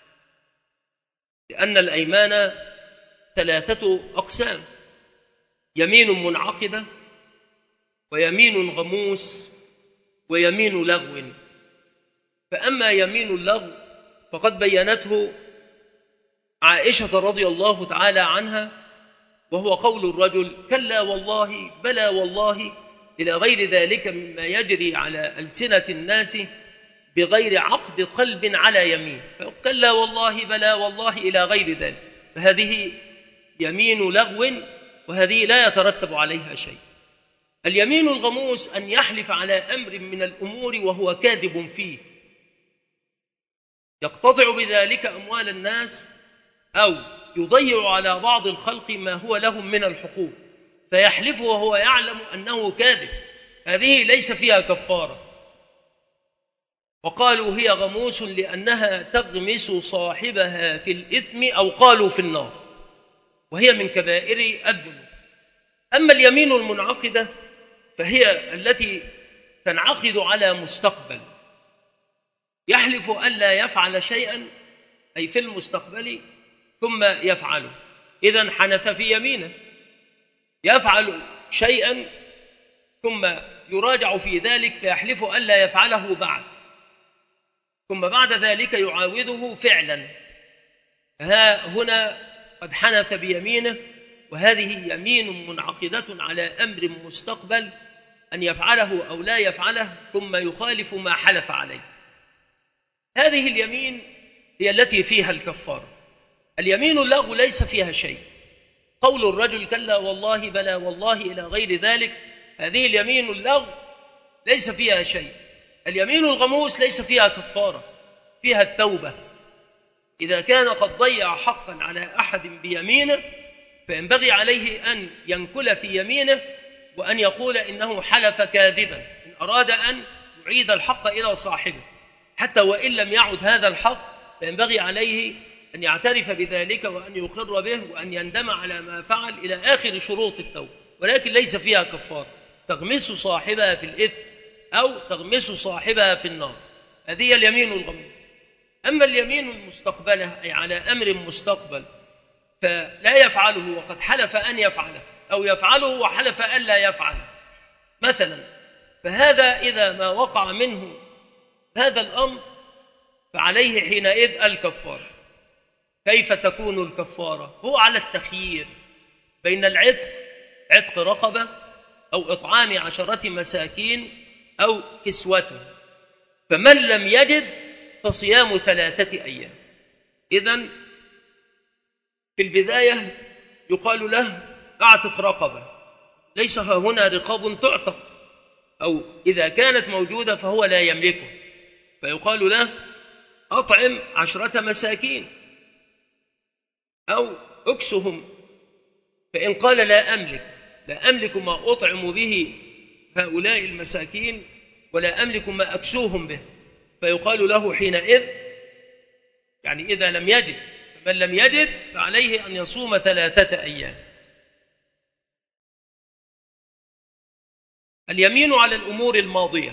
لأن الأيمان ثلاثة أقسام: يمين منعقدة ويمين غموس ويمين لغو. فأما يمين اللغو فقد بينته عائشة رضي الله تعالى عنها، وهو قول الرجل كلا والله بلى والله إلى غير ذلك مما يجري على ألسنة الناس بغير عقد قلب على يمين، كلا والله بلى والله إلى غير ذلك، فهذه يمين لغو وهذه لا يترتب عليها شيء. اليمين الغموس أن يحلف على أمر من الأمور وهو كاذب فيه، يقتطع بذلك أموال الناس أو يضيع على بعض الخلق ما هو لهم من الحقوق، فيحلف وهو يعلم أنه كاذب، هذه ليس فيها كفارة. وقالوا هي غموس لأنها تغمس صاحبها في الإثم أو قالوا في النار، وهي من كبائر الذنوب. أما اليمين المنعقدة فهي التي تنعقد على مستقبل، يحلف ألا يفعل شيئا أي في المستقبل ثم يفعله، إذن حنث في يمينه، يفعل شيئا ثم يراجع في ذلك فيحلف ألا يفعله بعد، ثم بعد ذلك يعاوده فعلا، ها هنا قد حنث بيمينه، وهذه يمين منعقدة على أمر مستقبل أن يفعله أو لا يفعله ثم يخالف ما حلف عليه. هذه اليمين هي التي فيها الكفارة. اليمين اللغو ليس فيها شيء، قول الرجل كلا والله بلى والله إلى غير ذلك، هذه اليمين اللغو ليس فيها شيء. اليمين الغموس ليس فيها كفارة، فيها التوبة. إذا كان قد ضيع حقا على أحد بيمينه فينبغي عليه أن ينكل في يمينه وأن يقول إنه حلف كاذبا إن أراد أن يعيد الحق إلى صاحبه، حتى وإن لم يعد هذا الحق فينبغي عليه أن يعترف بذلك وأن يقر به وأن يندم على ما فعل إلى آخر شروط التوبة، ولكن ليس فيها كفارة، تغمس صاحبها في الإثم أو تغمس صاحبها في النار، هذه اليمين الغموس. أما اليمين المستقبلة أي على أمر مستقبل فلا يفعله وقد حلف أن يفعله، أو يفعله وحلف أن لا يفعله مثلا، فهذا إذا ما وقع منه هذا الأمر فعليه حينئذ الكفارة. كيف تكون الكفارة؟ هو على التخيير بين العتق، عتق رقبة أو إطعام عشرة مساكين أو كسوته، فمن لم يجد فصيام ثلاثة أيام. إذن في البداية يقال له أعتق رقبة، ليس هنا رقاب تعتق، أو إذا كانت موجودة فهو لا يملكه، فيقال له أطعم عشرة مساكين أو أكسهم، فإن قال لا أملك لا أملك ما أطعم به هؤلاء المساكين ولا أملك ما أكسوهم به، فيقال له حينئذ يعني إذا لم يجد، فمن لم يجد فعليه أن يصوم ثلاثة أيام. اليمين على الأمور الماضية،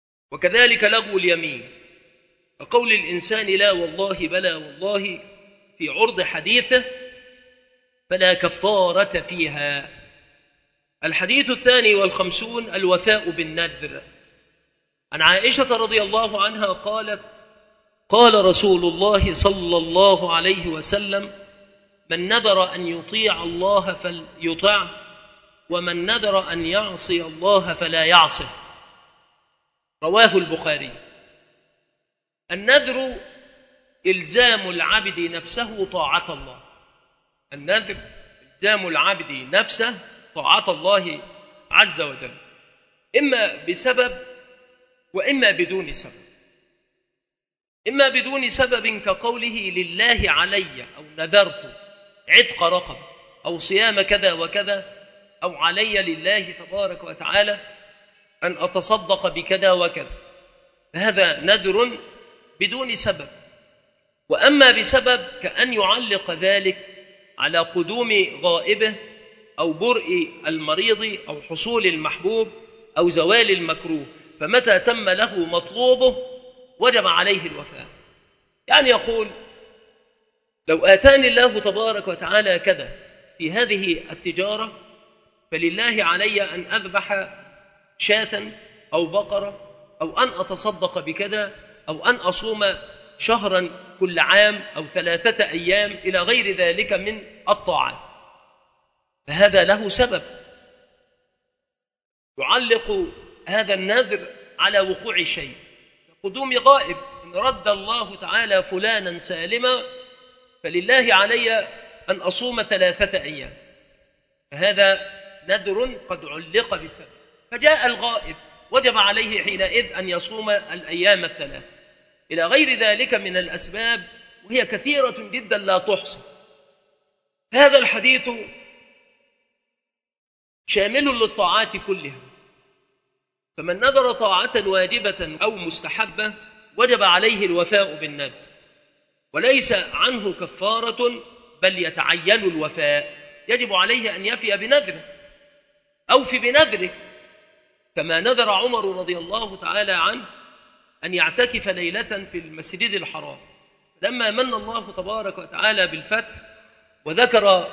وكذلك لغو اليمين، فقول الإنسان لا والله بلى والله في عرض حديثه فلا كفارة فيها. الحديث الثاني والخمسون: الوفاء بالنذر. عن عائشة رضي الله عنها قالت: قال رسول الله صلى الله عليه وسلم: من نذر أن يطيع الله فليطع، ومن نذر أن يعصي الله فلا يعصه. رواه البخاري. النذر إلزام العبد نفسه طاعة الله. النذر إلزام العبد نفسه طاعة الله عز وجل، إما بسبب وإما بدون سبب. إما بدون سبب كقوله: لله علي، أو نذرت عتق رقبة، أو صيام كذا وكذا، أو علي لله تبارك وتعالى أن أتصدق بكذا وكذا، هذا نذر بدون سبب. وأما بسبب كأن يعلق ذلك على قدوم غائبه، أو برء المريض، أو حصول المحبوب، أو زوال المكروه، فمتى تم له مطلوبه وجب عليه الوفاء. يعني يقول: لو آتاني الله تبارك وتعالى كذا في هذه التجارة فلله علي أن أذبح شاة أو بقرة، أو أن أتصدق بكذا، أو أن أصوم شهرا كل عام، أو ثلاثة أيام، إلى غير ذلك من الطاعات. فهذا له سبب يعلق هذا النذر على وقوع شيء، قدوم غائب: إن رد الله تعالى فلانا سالما فلله علي أن أصوم ثلاثة أيام، فهذا نذر قد علق بسبب، فجاء الغائب وجب عليه حينئذ أن يصوم الأيام الثلاث، إلى غير ذلك من الأسباب، وهي كثيرة جدا لا تحصى. هذا الحديث شامل للطاعات كلها، فمن نذر طاعة واجبة أو مستحبة وجب عليه الوفاء بالنذر، وليس عنه كفارة، بل يتعين الوفاء، يجب عليه أن يفي بنذره، أوفي بنذره، كما نذر عمر رضي الله تعالى عنه أن يعتكف ليلة في المسجد الحرام، لما من الله تبارك وتعالى بالفتح وذكر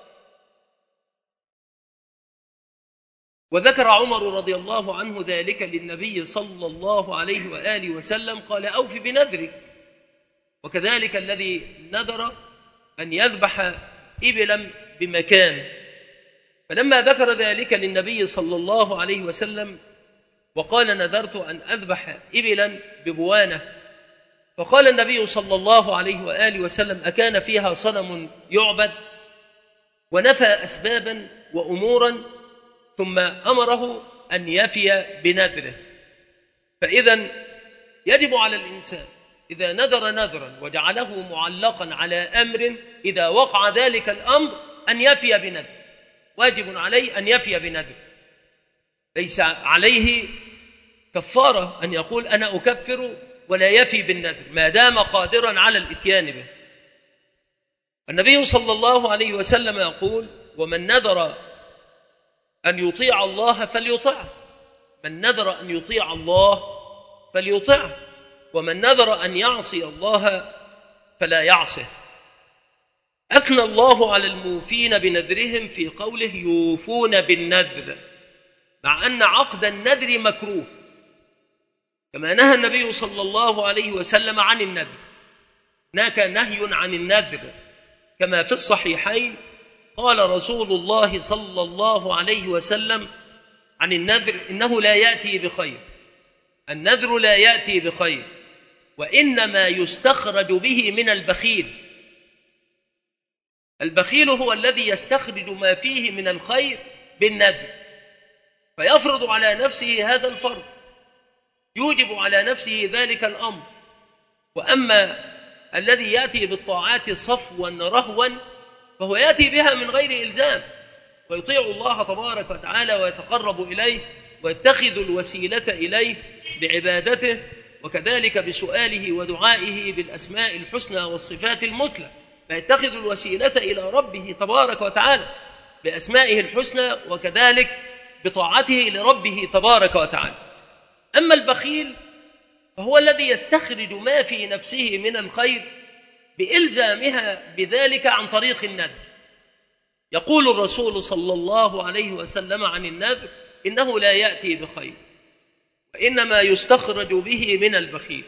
وذكر عمر رضي الله عنه ذلك للنبي صلى الله عليه وآله وسلم، قال: أوف بنذرك. وكذلك الذي نذر أن يذبح إبلا بمكان، فلما ذكر ذلك للنبي صلى الله عليه وسلم وقال: نذرت أن أذبح إبلا ببوانة، فقال النبي صلى الله عليه وآله وسلم: أكان فيها صنم يعبد؟ ونفى أسبابا وأمورا، ثم أمره أن يفي بنذره. فإذن يجب على الإنسان إذا نذر نذرا وجعله معلقا على أمر، إذا وقع ذلك الأمر أن يفي بنذر، واجب عليه أن يفي بنذر، ليس عليه كفارة أن يقول أنا أكفر ولا يفي بالنذر ما دام قادرا على الإتيان به. النبي صلى الله عليه وسلم يقول: ومن نذر أن يطيع الله فليطعه، من نذر أن يطيع الله فليطعه، ومن نذر أن يعصي الله فلا يعصه. أثنى الله على الموفين بنذرهم في قوله: يوفون بالنذر، مع أن عقد النذر مكروه، كما نهى النبي صلى الله عليه وسلم عن النذر. هناك نهي عن النذر كما في الصحيحين، قال رسول الله صلى الله عليه وسلم عن النذر: إنه لا يأتي بخير، النذر لا يأتي بخير، وإنما يستخرج به من البخيل. البخيل هو الذي يستخرج ما فيه من الخير بالنذر، فيفرض على نفسه هذا الفرض، يوجب على نفسه ذلك الأمر. وأما الذي يأتي بالطاعات صفوا رهوا فهو يأتي بها من غير إلزام، ويطيع الله تبارك وتعالى ويتقرب إليه ويتخذ الوسيلة إليه بعبادته، وكذلك بسؤاله ودعائه بالأسماء الحسنى والصفات المثلى، فيتخذ الوسيلة إلى ربه تبارك وتعالى بأسمائه الحسنى، وكذلك بطاعته لربه تبارك وتعالى. أما البخيل فهو الذي يستخرج ما في نفسه من الخير بإلزامها بذلك عن طريق النذر. يقول الرسول صلى الله عليه وسلم عن النذر إنه لا يأتي بخير، وإنما يستخرج به من البخيل.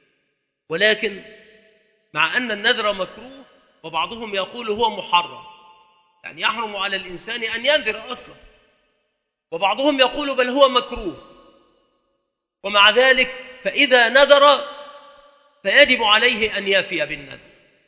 ولكن مع أن النذر مكروه، وبعضهم يقول هو محرم، يعني يحرم على الإنسان أن ينذر أصلا، وبعضهم يقول بل هو مكروه. ومع ذلك فإذا نذر فيجب عليه أن يفي بالنذر،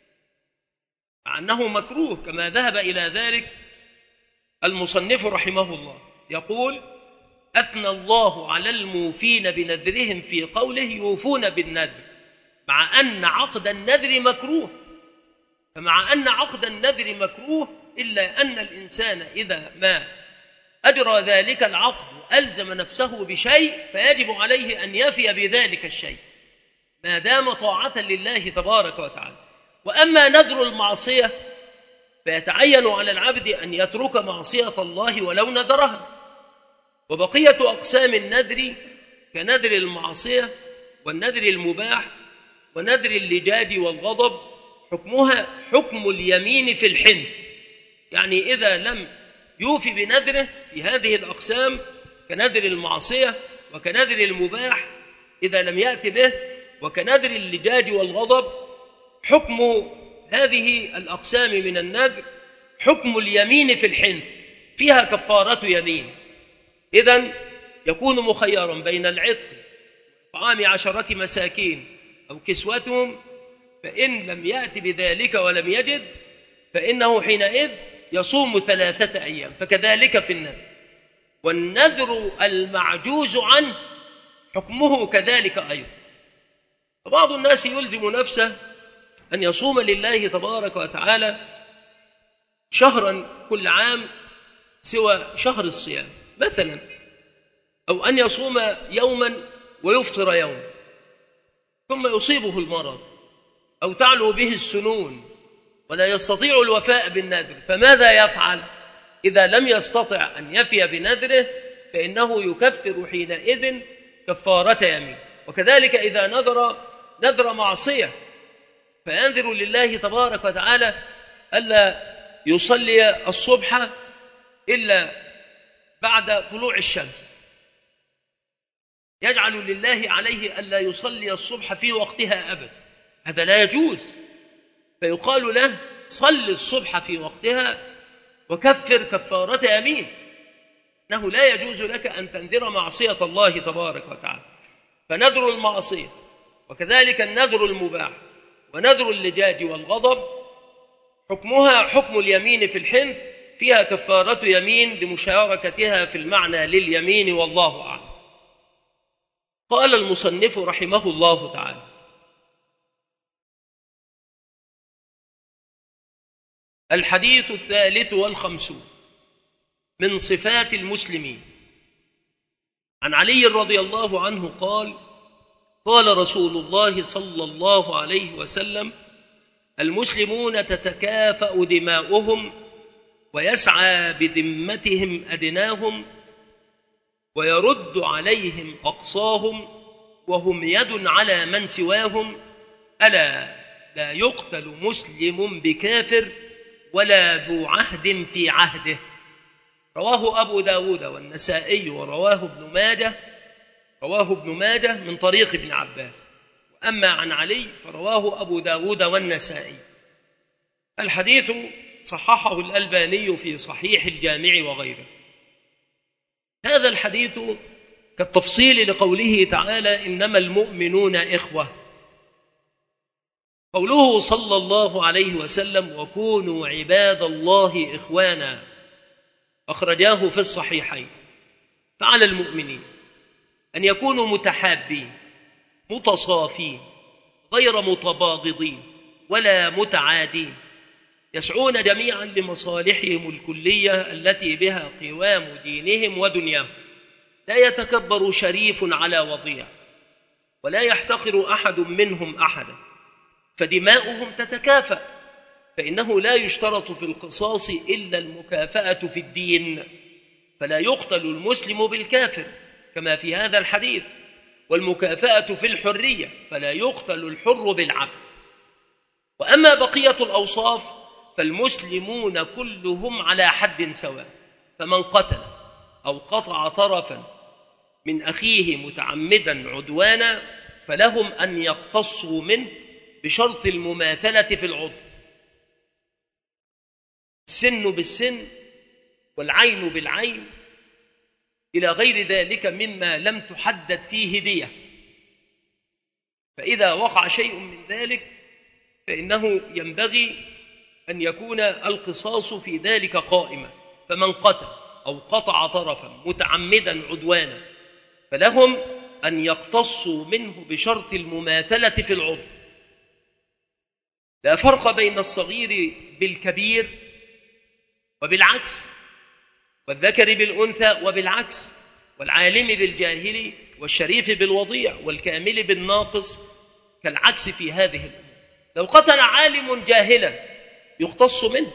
مع أنه مكروه كما ذهب إلى ذلك المصنف رحمه الله. يقول: أثنى الله على الموفين بنذرهم في قوله يوفون بالنذر، مع أن عقد النذر مكروه. فمع أن عقد النذر مكروه إلا أن الإنسان إذا ما أجرى ذلك العقد ألزم نفسه بشيء فيجب عليه أن يفي بذلك الشيء ما دام طاعة لله تبارك وتعالى. وأما نذر المعصية فيتعين على العبد أن يترك معصية الله ولو نذرها. وبقية أقسام النذر كنذر المعصية والنذر المباح ونذر اللجاج والغضب حكمها حكم اليمين في الحنث، يعني إذا لم يوفي بنذره في هذه الأقسام كنذر المعصية وكنذر المباح إذا لم يأتي به وكنذر اللجاج والغضب، حكم هذه الأقسام من النذر حكم اليمين في الحنث، فيها كفارة يمين. إذن يكون مخيرا بين العتق وإطعام عشرة مساكين أو كسوتهم، فإن لم يأتي بذلك ولم يجد فإنه حينئذ يصوم ثلاثة أيام. فكذلك في النذر. والنذر المعجوز عنه حكمه كذلك أيضا. فبعض الناس يلزم نفسه أن يصوم لله تبارك وتعالى شهرا كل عام سوى شهر الصيام مثلا، أو أن يصوم يوما ويفطر يوم، ثم يصيبه المرض أو تعلو به السنون ولا يستطيع الوفاء بالنذر، فماذا يفعل؟ إذا لم يستطع أن يفي بنذره فإنه يكفر حينئذ كفارة يمين. وكذلك إذا نذر نذر معصية فينذر لله تبارك وتعالى ألا يصلي الصبح إلا بعد طلوع الشمس، يجعل لله عليه ألا يصلي الصبح في وقتها أبدا، هذا لا يجوز. فيقال له صل الصبح في وقتها وكفر كفارة يمين، إنه لا يجوز لك أن تنذر معصية الله تبارك وتعالى. فنذر المعصية وكذلك النذر المباح ونذر اللجاج والغضب حكمها حكم اليمين في الحنث، فيها كفارة يمين لمشاركتها في المعنى لليمين، والله أعلم. قال المصنف رحمه الله تعالى: الحديث الثالث والخمسون من صفات المسلمين. عن علي رضي الله عنه قال: قال رسول الله صلى الله عليه وسلم: المسلمون تتكافأ دماؤهم ويسعى بذمتهم أدناهم ويرد عليهم أقصاهم وهم يد على من سواهم، ألا لا يقتل مسلم بكافر ولا ذو عهد في عهده. رواه أبو داود والنسائي ورواه ابن ماجه رواه ابن ماجه من طريق ابن عباس. وأما عن علي فرواه أبو داود والنسائي. الحديث صححه الألباني في صحيح الجامع وغيره. هذا الحديث كالتفصيل لقوله تعالى: إنما المؤمنون إخوة. قوله صلى الله عليه وسلم: وكونوا عباد الله إخوانا، أخرجاه في الصحيحين. فعلى المؤمنين أن يكونوا متحابين متصافين غير متباغضين ولا متعادين، يسعون جميعا لمصالحهم الكلية التي بها قوام دينهم ودنياهم. لا يتكبر شريف على وضيع ولا يحتقر أحد منهم أحدا، فدماؤهم تتكافأ، فإنه لا يشترط في القصاص إلا المكافأة في الدين، فلا يقتل المسلم بالكافر كما في هذا الحديث، والمكافأة في الحرية، فلا يقتل الحر بالعبد. وأما بقية الأوصاف فالمسلمون كلهم على حد سواء، فمن قتل أو قطع طرفا من أخيه متعمدا عدوانا فلهم أن يقتصوا منه بشرط المماثلة في العضو، السن بالسن والعين بالعين إلى غير ذلك مما لم تحدد فيه دية. فإذا وقع شيء من ذلك فإنه ينبغي أن يكون القصاص في ذلك قائما. فمن قتل أو قطع طرفا متعمدا عدوانا فلهم أن يقتصوا منه بشرط المماثلة في العضو. لا فرق بين الصغير بالكبير وبالعكس، والذكر بالأنثى وبالعكس، والعالم بالجاهل والشريف بالوضيع والكامل بالناقص كالعكس في هذه الأمور. لو قتل عالم جاهلا يقتص منه،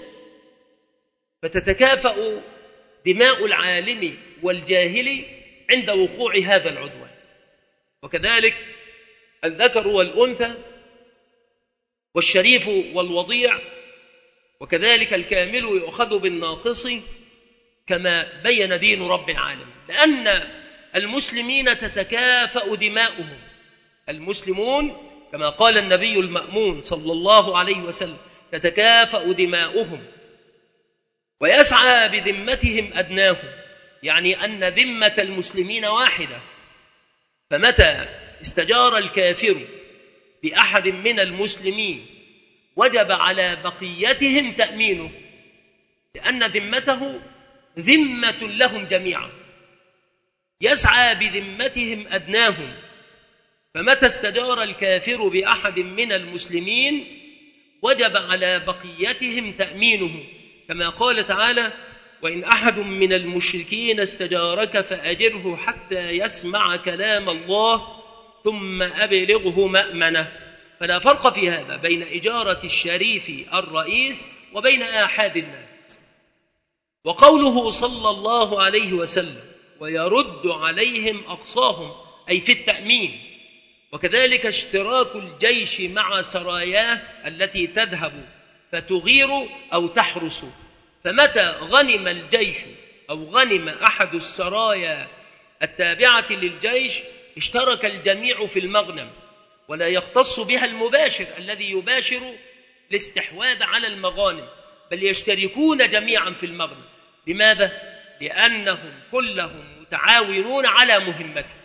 فتتكافأ دماء العالم والجاهل عند وقوع هذا العدوان. وكذلك الذكر والأنثى والشريف والوضيع، وكذلك الكامل يؤخذ بالناقص كما بين دين رب العالمين، لأن المسلمين تتكافأ دماؤهم. المسلمون كما قال النبي المأمون صلى الله عليه وسلم تتكافأ دماؤهم ويسعى بذمتهم أدناهم، يعني أن ذمة المسلمين واحدة. فمتى استجار الكافر بأحد من المسلمين وجب على بقيتهم تأمينه، لأن ذمته ذمة لهم جميعا، يسعى بذمتهم أدناهم. فمتى استجار الكافر بأحد من المسلمين وجب على بقيتهم تأمينه، كما قال تعالى: وإن أحد من المشركين استجارك فأجره حتى يسمع كلام الله ثم أبلغه مأمنه. فلا فرق في هذا بين إجارة الشريف الرئيس وبين آحاد الناس. وقوله صلى الله عليه وسلم: ويرد عليهم أقصاهم، أي في التأمين. وكذلك اشتراك الجيش مع سراياه التي تذهب فتغير أو تحرس، فمتى غنم الجيش أو غنم أحد السرايا التابعة للجيش اشترك الجميع في المغنم، ولا يختص بها المباشر الذي يباشر الاستحواذ على المغانم، بل يشتركون جميعا في المغنم. لماذا؟ لأنهم كلهم متعاونون على مهمته.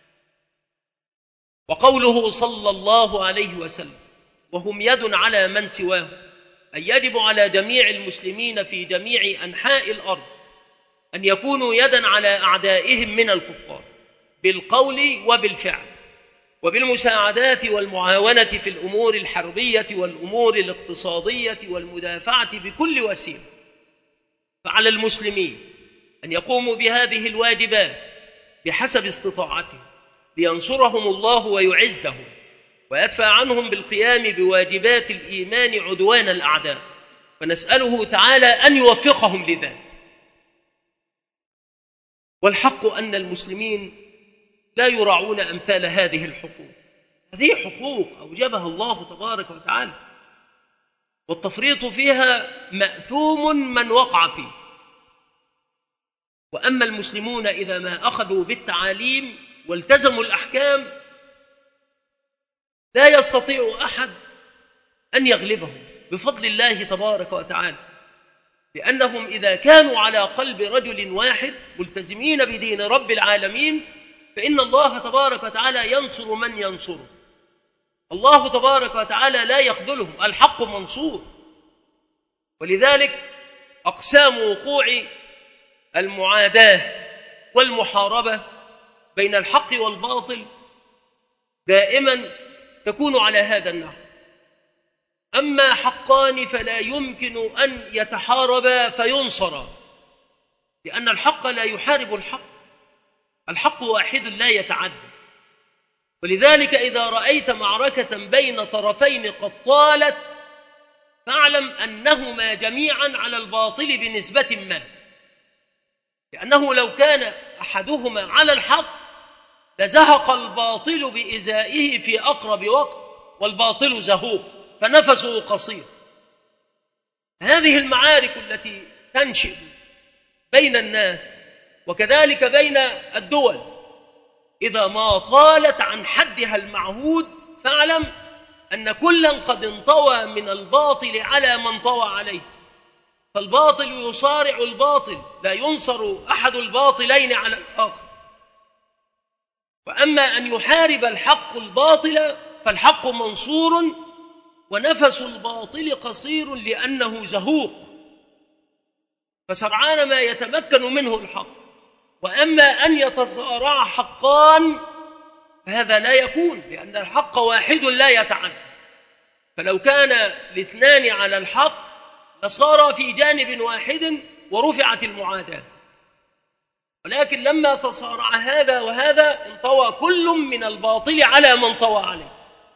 وقوله صلى الله عليه وسلم: وهم يد على من سواه، أي يجب على جميع المسلمين في جميع أنحاء الأرض أن يكونوا يدا على أعدائهم من الكفار بالقول وبالفعل، وبالمساعدات والمعاونة في الأمور الحربية والأمور الاقتصادية والمدافعة بكل وسيلة. فعلى المسلمين أن يقوموا بهذه الواجبات بحسب استطاعتهم لينصرهم الله ويعزهم، ويدفع عنهم بالقيام بواجبات الإيمان عدوان الأعداء، فنسأله تعالى أن يوفقهم لذلك. والحق أن المسلمين لا يراعون أمثال هذه الحقوق. هذه حقوق أوجبها الله تبارك وتعالى، والتفريط فيها مأثوم من وقع فيه. وأما المسلمون إذا ما أخذوا بالتعاليم والتزموا الأحكام لا يستطيع أحد أن يغلبهم بفضل الله تبارك وتعالى، لأنهم إذا كانوا على قلب رجل واحد ملتزمين بدين رب العالمين فإن الله تبارك وتعالى ينصر من ينصره. الله تبارك وتعالى لا يخذلهم، الحق منصور. ولذلك أقسام وقوع المعاداة والمحاربة بين الحق والباطل دائما تكون على هذا النحو. أما حقان فلا يمكن أن يتحاربا فينصرا، لأن الحق لا يحارب الحق، الحق واحد لا يتعدى. ولذلك إذا رأيت معركة بين طرفين قد طالت فاعلم أنهما جميعا على الباطل بنسبة ما، لأنه لو كان أحدهما على الحق لزهق الباطل بإزائه في أقرب وقت، والباطل زهوق فنفسه قصير. هذه المعارك التي تنشئ بين الناس وكذلك بين الدول إذا ما طالت عن حدها المعهود فاعلم أن كلا قد انطوى من الباطل على من طوى عليه، فالباطل يصارع الباطل، لا ينصر أحد الباطلين على الآخر. وأما أن يحارب الحق الباطل فالحق منصور، ونفس الباطل قصير لأنه زهوق، فسرعان ما يتمكن منه الحق. وأما أن يتصارع حقان فهذا لا يكون، لأن الحق واحد لا يتعدى، فلو كان الاثنان على الحق لصار في جانب واحد ورفعت المعاداة، ولكن لما تصارع هذا وهذا انطوى كل من الباطل على من طوى عليه.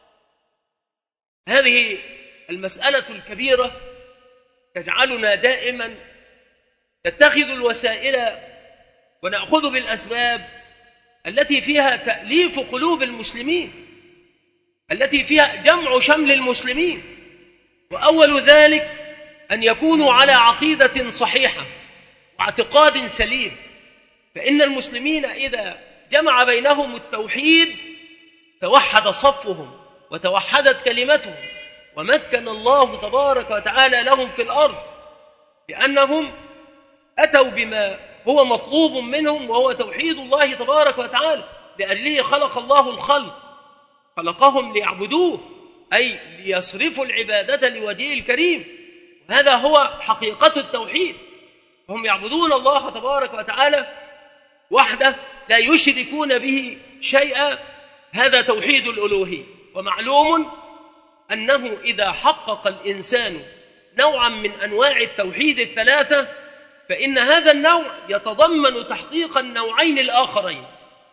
هذه المسألة الكبيرة تجعلنا دائما نتخذ الوسائل ونأخذ بالأسباب التي فيها تأليف قلوب المسلمين، التي فيها جمع شمل المسلمين، وأول ذلك أن يكونوا على عقيدة صحيحة واعتقاد سليم. فإن المسلمين إذا جمع بينهم التوحيد توحد صفهم وتوحدت كلمتهم، ومكن الله تبارك وتعالى لهم في الأرض، لأنهم أتوا بما هو مطلوب منهم وهو توحيد الله تبارك وتعالى. لأجله خلق الله الخلق، خلقهم ليعبدوه، أي ليصرفوا العبادة لوجهه الكريم، وهذا هو حقيقة التوحيد. هم يعبدون الله تبارك وتعالى وحده لا يشركون به شيئا، هذا توحيد الألوهية. ومعلوم أنه إذا حقق الإنسان نوعا من أنواع التوحيد الثلاثة فإن هذا النوع يتضمن تحقيق النوعين الآخرين،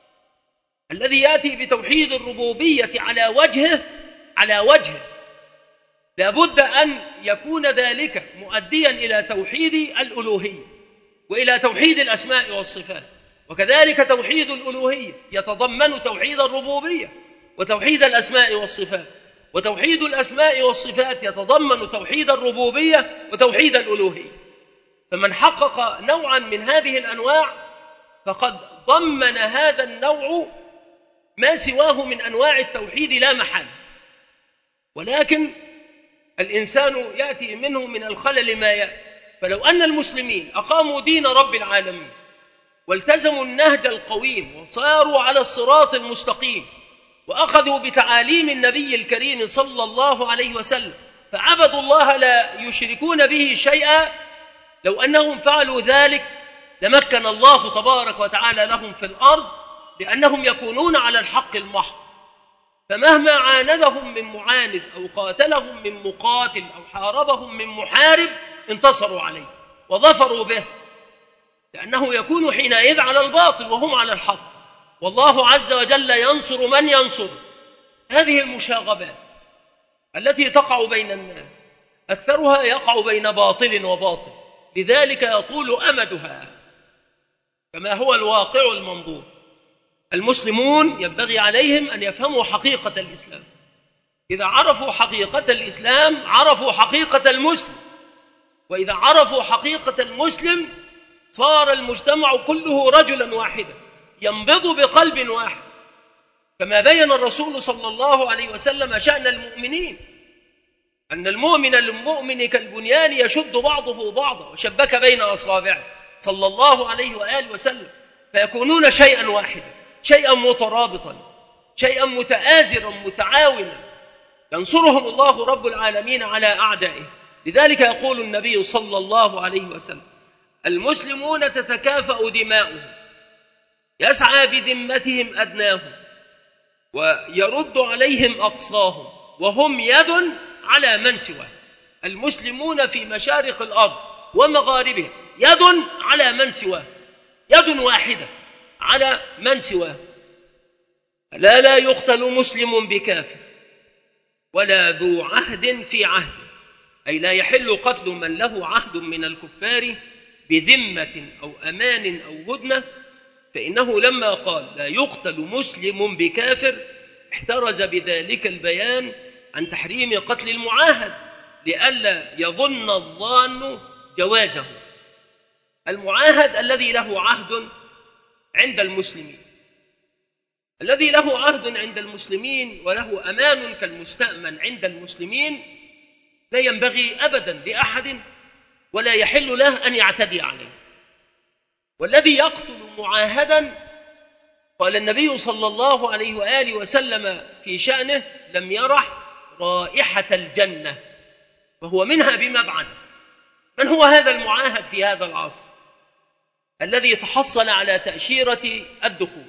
الذي يأتي بتوحيد الربوبية على وجهه على وجهه لابد أن يكون ذلك مؤديا إلى توحيد الألوهية وإلى توحيد الأسماء والصفات. وكذلك توحيد الألوهية يتضمن توحيد الربوبية وتوحيد الأسماء والصفات، وتوحيد الأسماء والصفات يتضمن توحيد الربوبية وتوحيد الألوهية. فمن حقق نوعا من هذه الأنواع فقد ضمن هذا النوع ما سواه من أنواع التوحيد لا محل. ولكن الإنسان يأتي منه من الخلل ما يأتي. فلو أن المسلمين أقاموا دين رب العالمين والتزموا النهج القويم وصاروا على الصراط المستقيم وأخذوا بتعاليم النبي الكريم صلى الله عليه وسلم فعبدوا الله لا يشركون به شيئا، لو أنهم فعلوا ذلك لمكن الله تبارك وتعالى لهم في الأرض، لأنهم يكونون على الحق المحض. فمهما عاندهم من معاند أو قاتلهم من مقاتل أو حاربهم من محارب انتصروا عليه وظفروا به، لأنه يكون حينئذ على الباطل وهم على الحق، والله عز وجل ينصر من ينصر. هذه المشاغبات التي تقع بين الناس أكثرها يقع بين باطل وباطل، لذلك يطول أمدها كما هو الواقع المنظور. المسلمون ينبغي عليهم أن يفهموا حقيقة الإسلام. إذا عرفوا حقيقة الإسلام عرفوا حقيقة المسلم، وإذا عرفوا حقيقة المسلم صار المجتمع كله رجلا واحدا ينبض بقلب واحد، كما بين الرسول صلى الله عليه وسلم شأن المؤمنين، أن المؤمن للمؤمن كالبنيان يشد بعضه بعضا وشبك بين أصابعه صلى الله عليه وآله وسلم، فيكونون شيئا واحدا، شيئا مترابطا، شيئا متآزرا متعاونا، ينصرهم الله رب العالمين على أعدائه. لذلك يقول النبي صلى الله عليه وسلم: المسلمون تتكافأ دماؤهم، يسعى بذمتهم أدناهم، ويرد عليهم أقصاهم، وهم يد على من سواه. المسلمون في مشارق الأرض ومغاربها يد على من سواه، يد واحدة على من سواه. لا لا يقتل مسلم بكافر ولا ذو عهد في عهد، أي لا يحل قتل من له عهد من الكفار بذمة أو أمان أو هدنة، فإنه لما قال لا يقتل مسلم بكافر احترز بذلك البيان عن تحريم قتل المعاهد لئلا يظن الظان جوازه. المعاهد الذي له عهد عند المسلمين، الذي له عهد عند المسلمين وله أمان كالمستأمن عند المسلمين، لا ينبغي أبدا لأحد ولا يحل له أن يعتدي عليه. والذي يقتل معاهدا قال النبي صلى الله عليه وآله وسلم في شأنه: لم يرح رائحة الجنة، فهو منها بمبعد. من هو هذا المعاهد في هذا العصر الذي تحصل على تأشيرة الدخول؟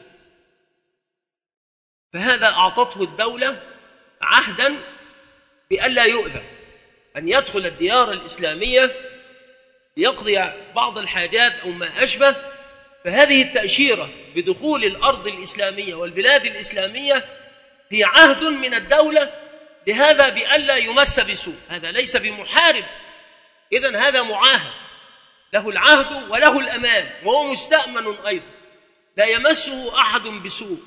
فهذا أعطته الدولة عهدا بألا يؤذى أن يدخل الديار الإسلامية ليقضي بعض الحاجات أو ما أشبه. فهذه التأشيرة بدخول الأرض الإسلامية والبلاد الإسلامية هي عهد من الدولة لهذا بألا يمس بسوء. هذا ليس بمحارب، إذن هذا معاهد له العهد وله الأمان وهو مستأمن أيضا، لا يمسه أحد بسوء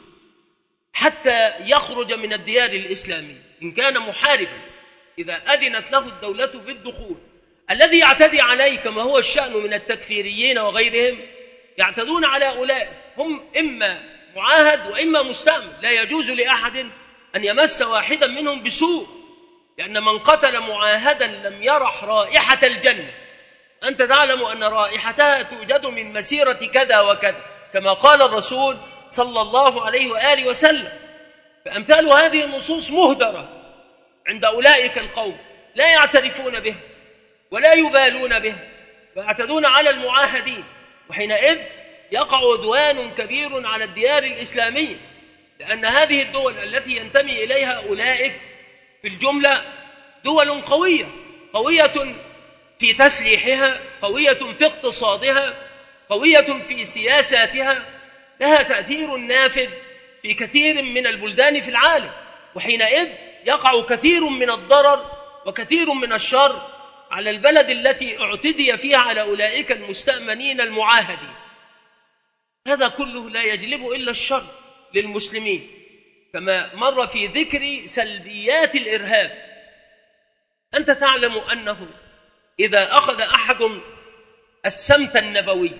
حتى يخرج من الديار الإسلامية إن كان محاربا، إذا أذنت له الدولة بالدخول. الذي يعتدي عليه كما هو الشأن من التكفيريين وغيرهم يعتدون على أولئك، هم إما معاهد وإما مستأمن، لا يجوز لأحد أن يمس واحدا منهم بسوء، لأن من قتل معاهدا لم يرح رائحة الجنة. أنت تعلم أن رائحتها توجد من مسيرة كذا وكذا كما قال الرسول صلى الله عليه وآله وسلم. فأمثال هذه النصوص مهدرة عند أولئك القوم، لا يعترفون به ولا يبالون به، ويعتدون على المعاهدين، وحينئذ يقع عدوان كبير على الديار الإسلامية، لأن هذه الدول التي ينتمي إليها أولئك في الجملة دول قوية، قوية في تسليحها، قوية في اقتصادها، قوية في سياساتها، لها تأثير نافذ في كثير من البلدان في العالم. وحينئذ يقع كثير من الضرر وكثير من الشر على البلد التي اعتدي فيها على أولئك المستأمنين المعاهدين. هذا كله لا يجلب إلا الشر للمسلمين، كما مر في ذكر سلبيات الإرهاب. أنت تعلم أنه إذا أخذ أحد السمت النبوي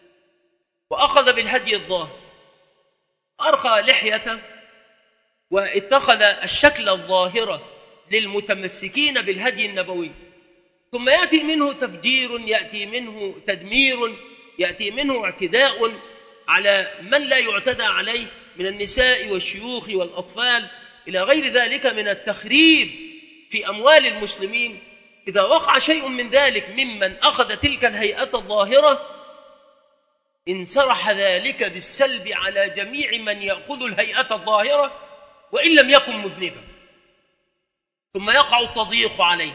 وأخذ بالهدي الظاهر، أرخى لحيته واتخذ الشكل الظاهر للمتمسكين بالهدي النبوي، ثم يأتي منه تفجير، يأتي منه تدمير، يأتي منه اعتداء على من لا يعتدى عليه من النساء والشيوخ والأطفال إلى غير ذلك من التخريب في أموال المسلمين. إذا وقع شيء من ذلك ممن أخذ تلك الهيئة الظاهرة انسرح ذلك بالسلب على جميع من يأخذ الهيئة الظاهرة وإن لم يكن مذنبا، ثم يقع التضييق عليه،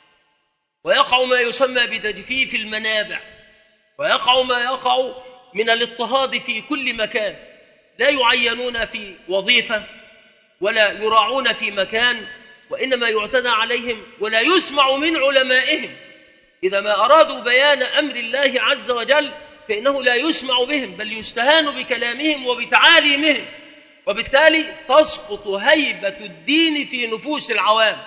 ويقع ما يسمى بتجفيف المنابع، ويقع ما يقع من الاضطهاد في كل مكان. لا يعينون في وظيفة ولا يراعون في مكان، وإنما يعتدى عليهم ولا يسمع من علمائهم. إذا ما أرادوا بيان أمر الله عز وجل فإنه لا يسمع بهم، بل يستهان بكلامهم وبتعاليمهم، وبالتالي تسقط هيبة الدين في نفوس العوام.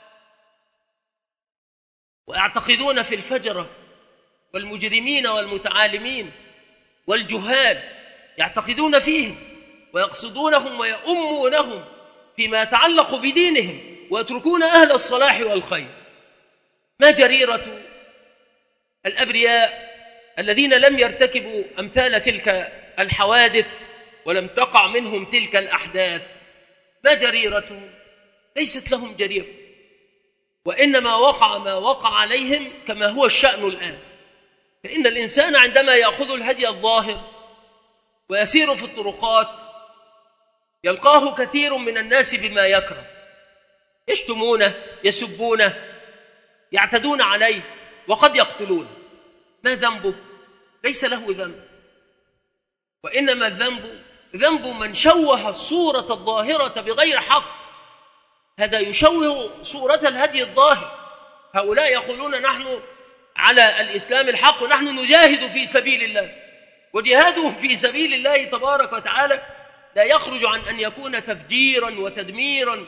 ويعتقدون في الفجرة والمجرمين والمتعالمين والجهال، يعتقدون فيهم ويقصدونهم ويؤمونهم فيما يتعلق بدينهم، ويتركون أهل الصلاح والخير. ما جريرة الأبرياء الذين لم يرتكبوا أمثال تلك الحوادث ولم تقع منهم تلك الأحداث؟ ما جريرتهم؟ ليست لهم جريرة، وإنما وقع ما وقع عليهم كما هو الشأن الآن. فإن الإنسان عندما يأخذ الهدي الظاهر ويسير في الطرقات يلقاه كثير من الناس بما يكره، يشتمونه، يسبونه، يعتدون عليه، وقد يقتلونه. ما ذنبه؟ ليس له ذنب، وإنما الذنب ذنب من شوه الصورة الظاهرة بغير حق. هذا يشوه صورة الهدي الظاهر. هؤلاء يقولون نحن على الإسلام الحق ونحن نجاهد في سبيل الله، وجهاده في سبيل الله تبارك وتعالى لا يخرج عن أن يكون تفجيرا وتدميرا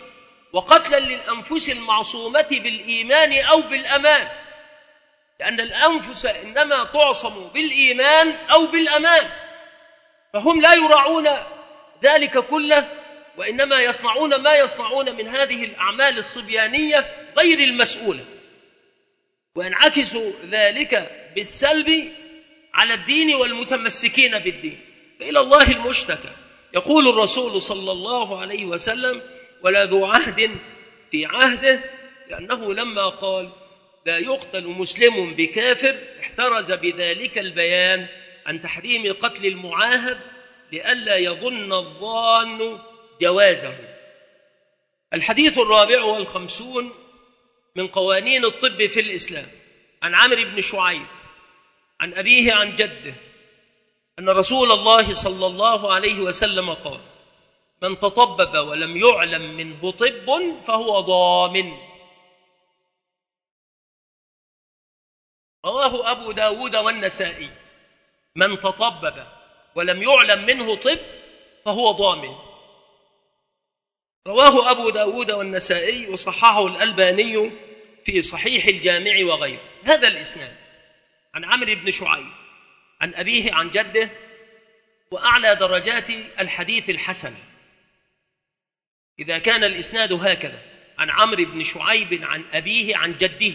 وقتلا للأنفس المعصومة بالإيمان أو بالأمان، لأن الأنفس إنما تعصم بالإيمان أو بالأمان، فهم لا يراعون ذلك كله، وإنما يصنعون ما يصنعون من هذه الأعمال الصبيانية غير المسؤولة، وينعكس ذلك بالسلب على الدين والمتمسكين بالدين، فإلى الله المشتكى. يقول الرسول صلى الله عليه وسلم: ولا ذو عهد في عهده، لأنه لما قال لا يقتل مسلم بكافر احترز بذلك البيان عن تحريم قتل المعاهد لئلا يظن الظان جوازه. الحديث الرابع والخمسون من قوانين الطب في الإسلام، عن عمرو بن شعيب عن أبيه عن جده أن رسول الله صلى الله عليه وسلم قال: من تطبب ولم يعلم منه طب فهو ضامن. رواه أبو داود والنسائي: من تطبب ولم يعلم منه طب فهو ضامن. رواه أبو داود والنسائي وصححه الألباني في صحيح الجامع وغيره. هذا الإسناد عن عمرو بن شعيب عن أبيه عن جده، وأعلى درجات الحديث الحسن إذا كان الإسناد هكذا، عن عمرو بن شعيب عن أبيه عن جده.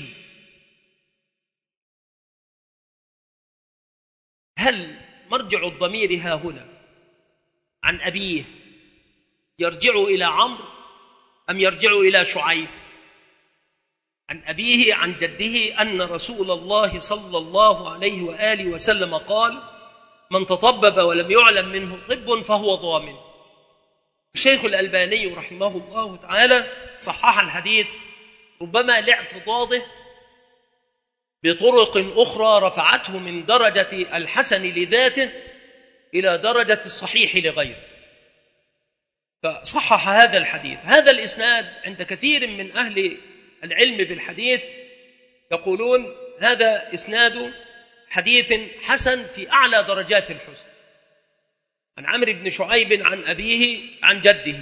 هل مرجع الضمير ها هنا عن أبيه يرجع إلى عمرو أم يرجع إلى شعيب؟ عن أبيه عن جده أن رسول الله صلى الله عليه وآله وسلم قال: من تطبب ولم يعلم منه طب فهو ضامن. الشيخ الألباني رحمه الله تعالى صحح الحديث، ربما لاعتضاده بطرق أخرى رفعته من درجة الحسن لذاته إلى درجة الصحيح لغيره، فصحح هذا الحديث. هذا الإسناد عند كثير من أهل العلم بالحديث يقولون هذا إسناد حديث حسن في أعلى درجات الحسن، عن عمرو بن شعيب عن أبيه عن جده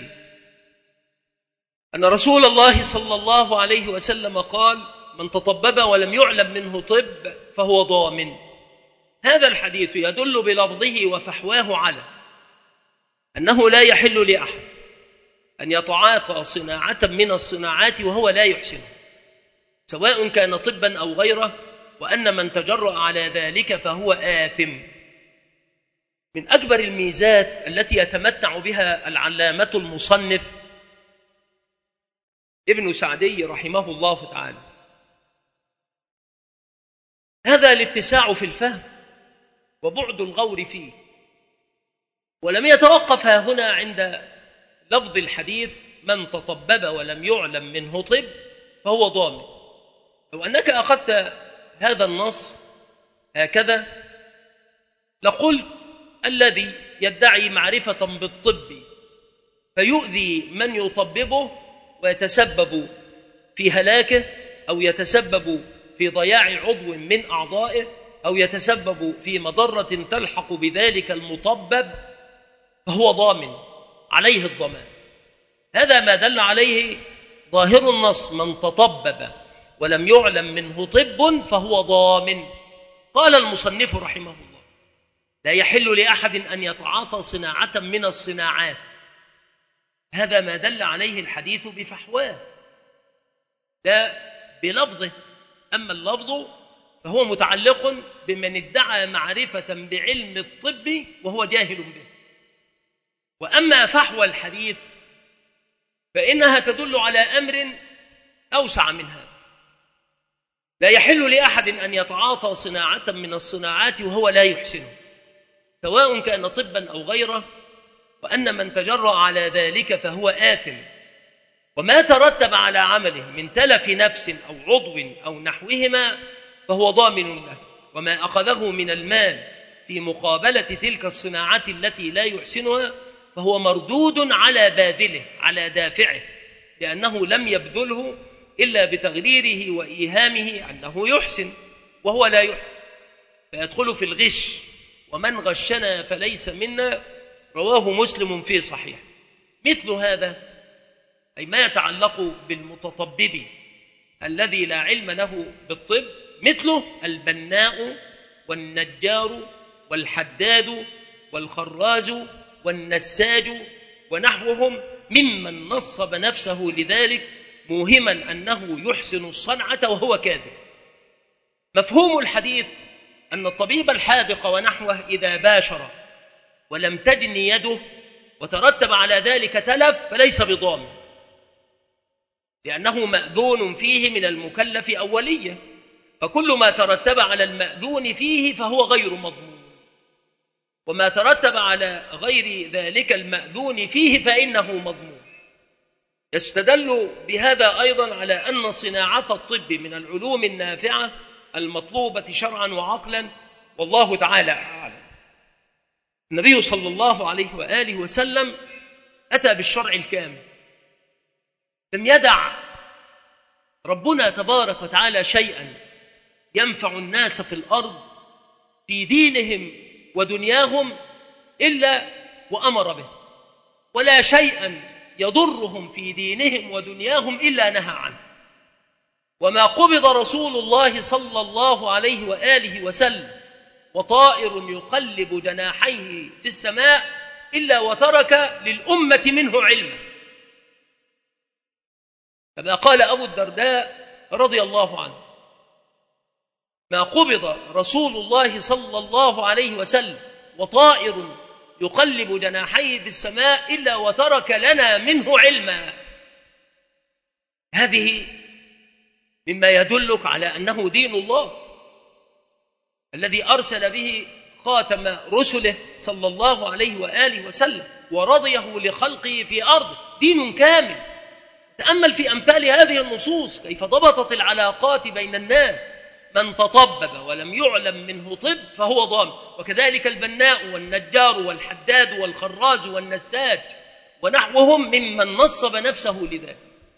أن رسول الله صلى الله عليه وسلم قال: من تطبب ولم يعلم منه طب فهو ضامن. هذا الحديث يدل بلفظه وفحواه على أنه لا يحل لأحد أن يتعاطى صناعة من الصناعات وهو لا يحسنه، سواء كان طبا أو غيره، وأن من تجرأ على ذلك فهو آثم. من أكبر الميزات التي يتمتع بها العلامة المصنف ابن سعدي رحمه الله تعالى هذا الاتساع في الفهم وبعد الغور فيه، ولم يتوقف هنا عند لفظ الحديث: من تطبب ولم يعلم منه طب فهو ضامن. لو أنك أخذت هذا النص هكذا لقلت: الذي يدعي معرفة بالطب فيؤذي من يطببه ويتسبب في هلاكه، أو يتسبب في ضياع عضو من أعضائه، أو يتسبب في مضرة تلحق بذلك المطبب، فهو ضامن، عليه الضمان. هذا ما دل عليه ظاهر النص: من تطبب ولم يعلم منه طب فهو ضامن. قال المصنف رحمه الله: لا يحل لأحد أن يتعاطى صناعة من الصناعات. هذا ما دل عليه الحديث بفحواه لا بلفظه، أما اللفظ فهو متعلق بمن ادعى معرفة بعلم الطب وهو جاهل به. وأما فحوى الحديث فإنها تدل على أمر أوسع من هذا. لا يحل لأحد أن يتعاطى صناعة من الصناعات وهو لا يحسنه، سواء كان طبا أو غيره، وأن من تجرأ على ذلك فهو آثم، وما ترتب على عمله من تلف نفس أو عضو أو نحوهما فهو ضامن له، وما أخذه من المال في مقابلة تلك الصناعات التي لا يحسنها فهو مردود على باذله، على دافعه، لأنه لم يبذله إلا بتغريره وإيهامه أنه يحسن وهو لا يحسن، فيدخل في الغش: ومن غشنا فليس منا، رواه مسلم في صحيح. مثل هذا أي ما يتعلق بالمتطبب الذي لا علم له بالطب، مثله البناء والنجار والحداد والخراز والنساج ونحوهم ممن نصب نفسه لذلك موهما أنه يحسن الصنعة وهو كاذب. مفهوم الحديث أن الطبيب الحاذق ونحوه إذا باشر ولم تجن يده وترتب على ذلك تلف فليس بضامن، لأنه مأذون فيه من المكلف أولية، فكل ما ترتب على المأذون فيه فهو غير مضمون، وما ترتب على غير ذلك المأذون فيه فإنه مضمون. يستدل بهذا أيضا على أن صناعة الطب من العلوم النافعة المطلوبة شرعا وعقلا، والله تعالى أعلم. النبي صلى الله عليه وآله وسلم أتى بالشرع الكامل، لم يدع ربنا تبارك وتعالى شيئا ينفع الناس في الأرض في دينهم ودنياهم إلا وأمر به، ولا شيئا يضرهم في دينهم ودنياهم إلا نهى عنه. وما قبض رسول الله صلى الله عليه وآله وسلم وطائر يقلب جناحيه في السماء إلا وترك للأمة منه علما، كما قال أبو الدرداء رضي الله عنه: ما قبض رسول الله صلى الله عليه وسلم وطائر يقلب جناحيه في السماء إلا وترك لنا منه علما. هذه مما يدلك على أنه دين الله الذي أرسل به خاتم رسله صلى الله عليه وآله وسلم ورضيه لخلقه في أرضه، دين كامل. تأمل في أمثال هذه النصوص كيف ضبطت العلاقات بين الناس. من تطبب ولم يعلم منه طب فهو ضامن، وكذلك البناء والنجار والحداد والخراز والنساج ونحوهم ممن نصب نفسه لذلك.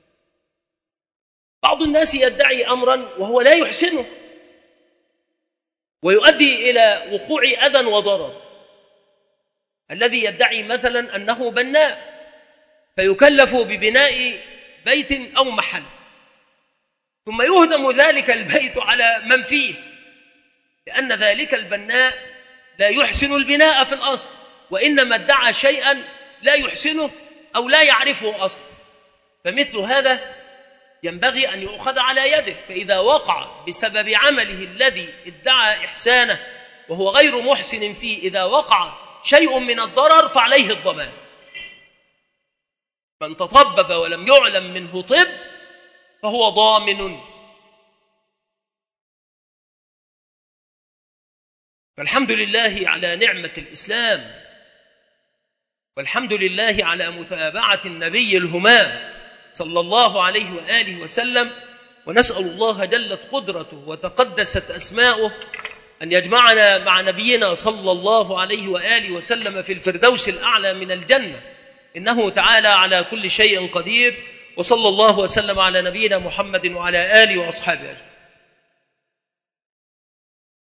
بعض الناس يدعي أمرا وهو لا يحسنه ويؤدي إلى وقوع أذى وضرر. الذي يدعي مثلا أنه بناء فيكلف ببناء بيت أو محل، ثم يهدم ذلك البيت على من فيه، لأن ذلك البناء لا يحسن البناء في الأصل، وإنما ادعى شيئا لا يحسنه أو لا يعرفه أصلا. فمثل هذا ينبغي أن يؤخذ على يده، فإذا وقع بسبب عمله الذي ادعى إحسانه وهو غير محسن فيه، إذا وقع شيء من الضرر فعليه الضمان. من تطبب ولم يعلم منه طب فهو ضامن. فالحمد لله على نعمة الإسلام، والحمد لله على متابعة النبي الهمام صلى الله عليه وآله وسلم، ونسأل الله جلت قدرته وتقدست أسماؤه أن يجمعنا مع نبينا صلى الله عليه وآله وسلم في الفردوس الأعلى من الجنة، إنه تعالى على كل شيء قدير. وصلى الله وسلم على نبينا محمد وعلى آله وأصحابه أجمعين.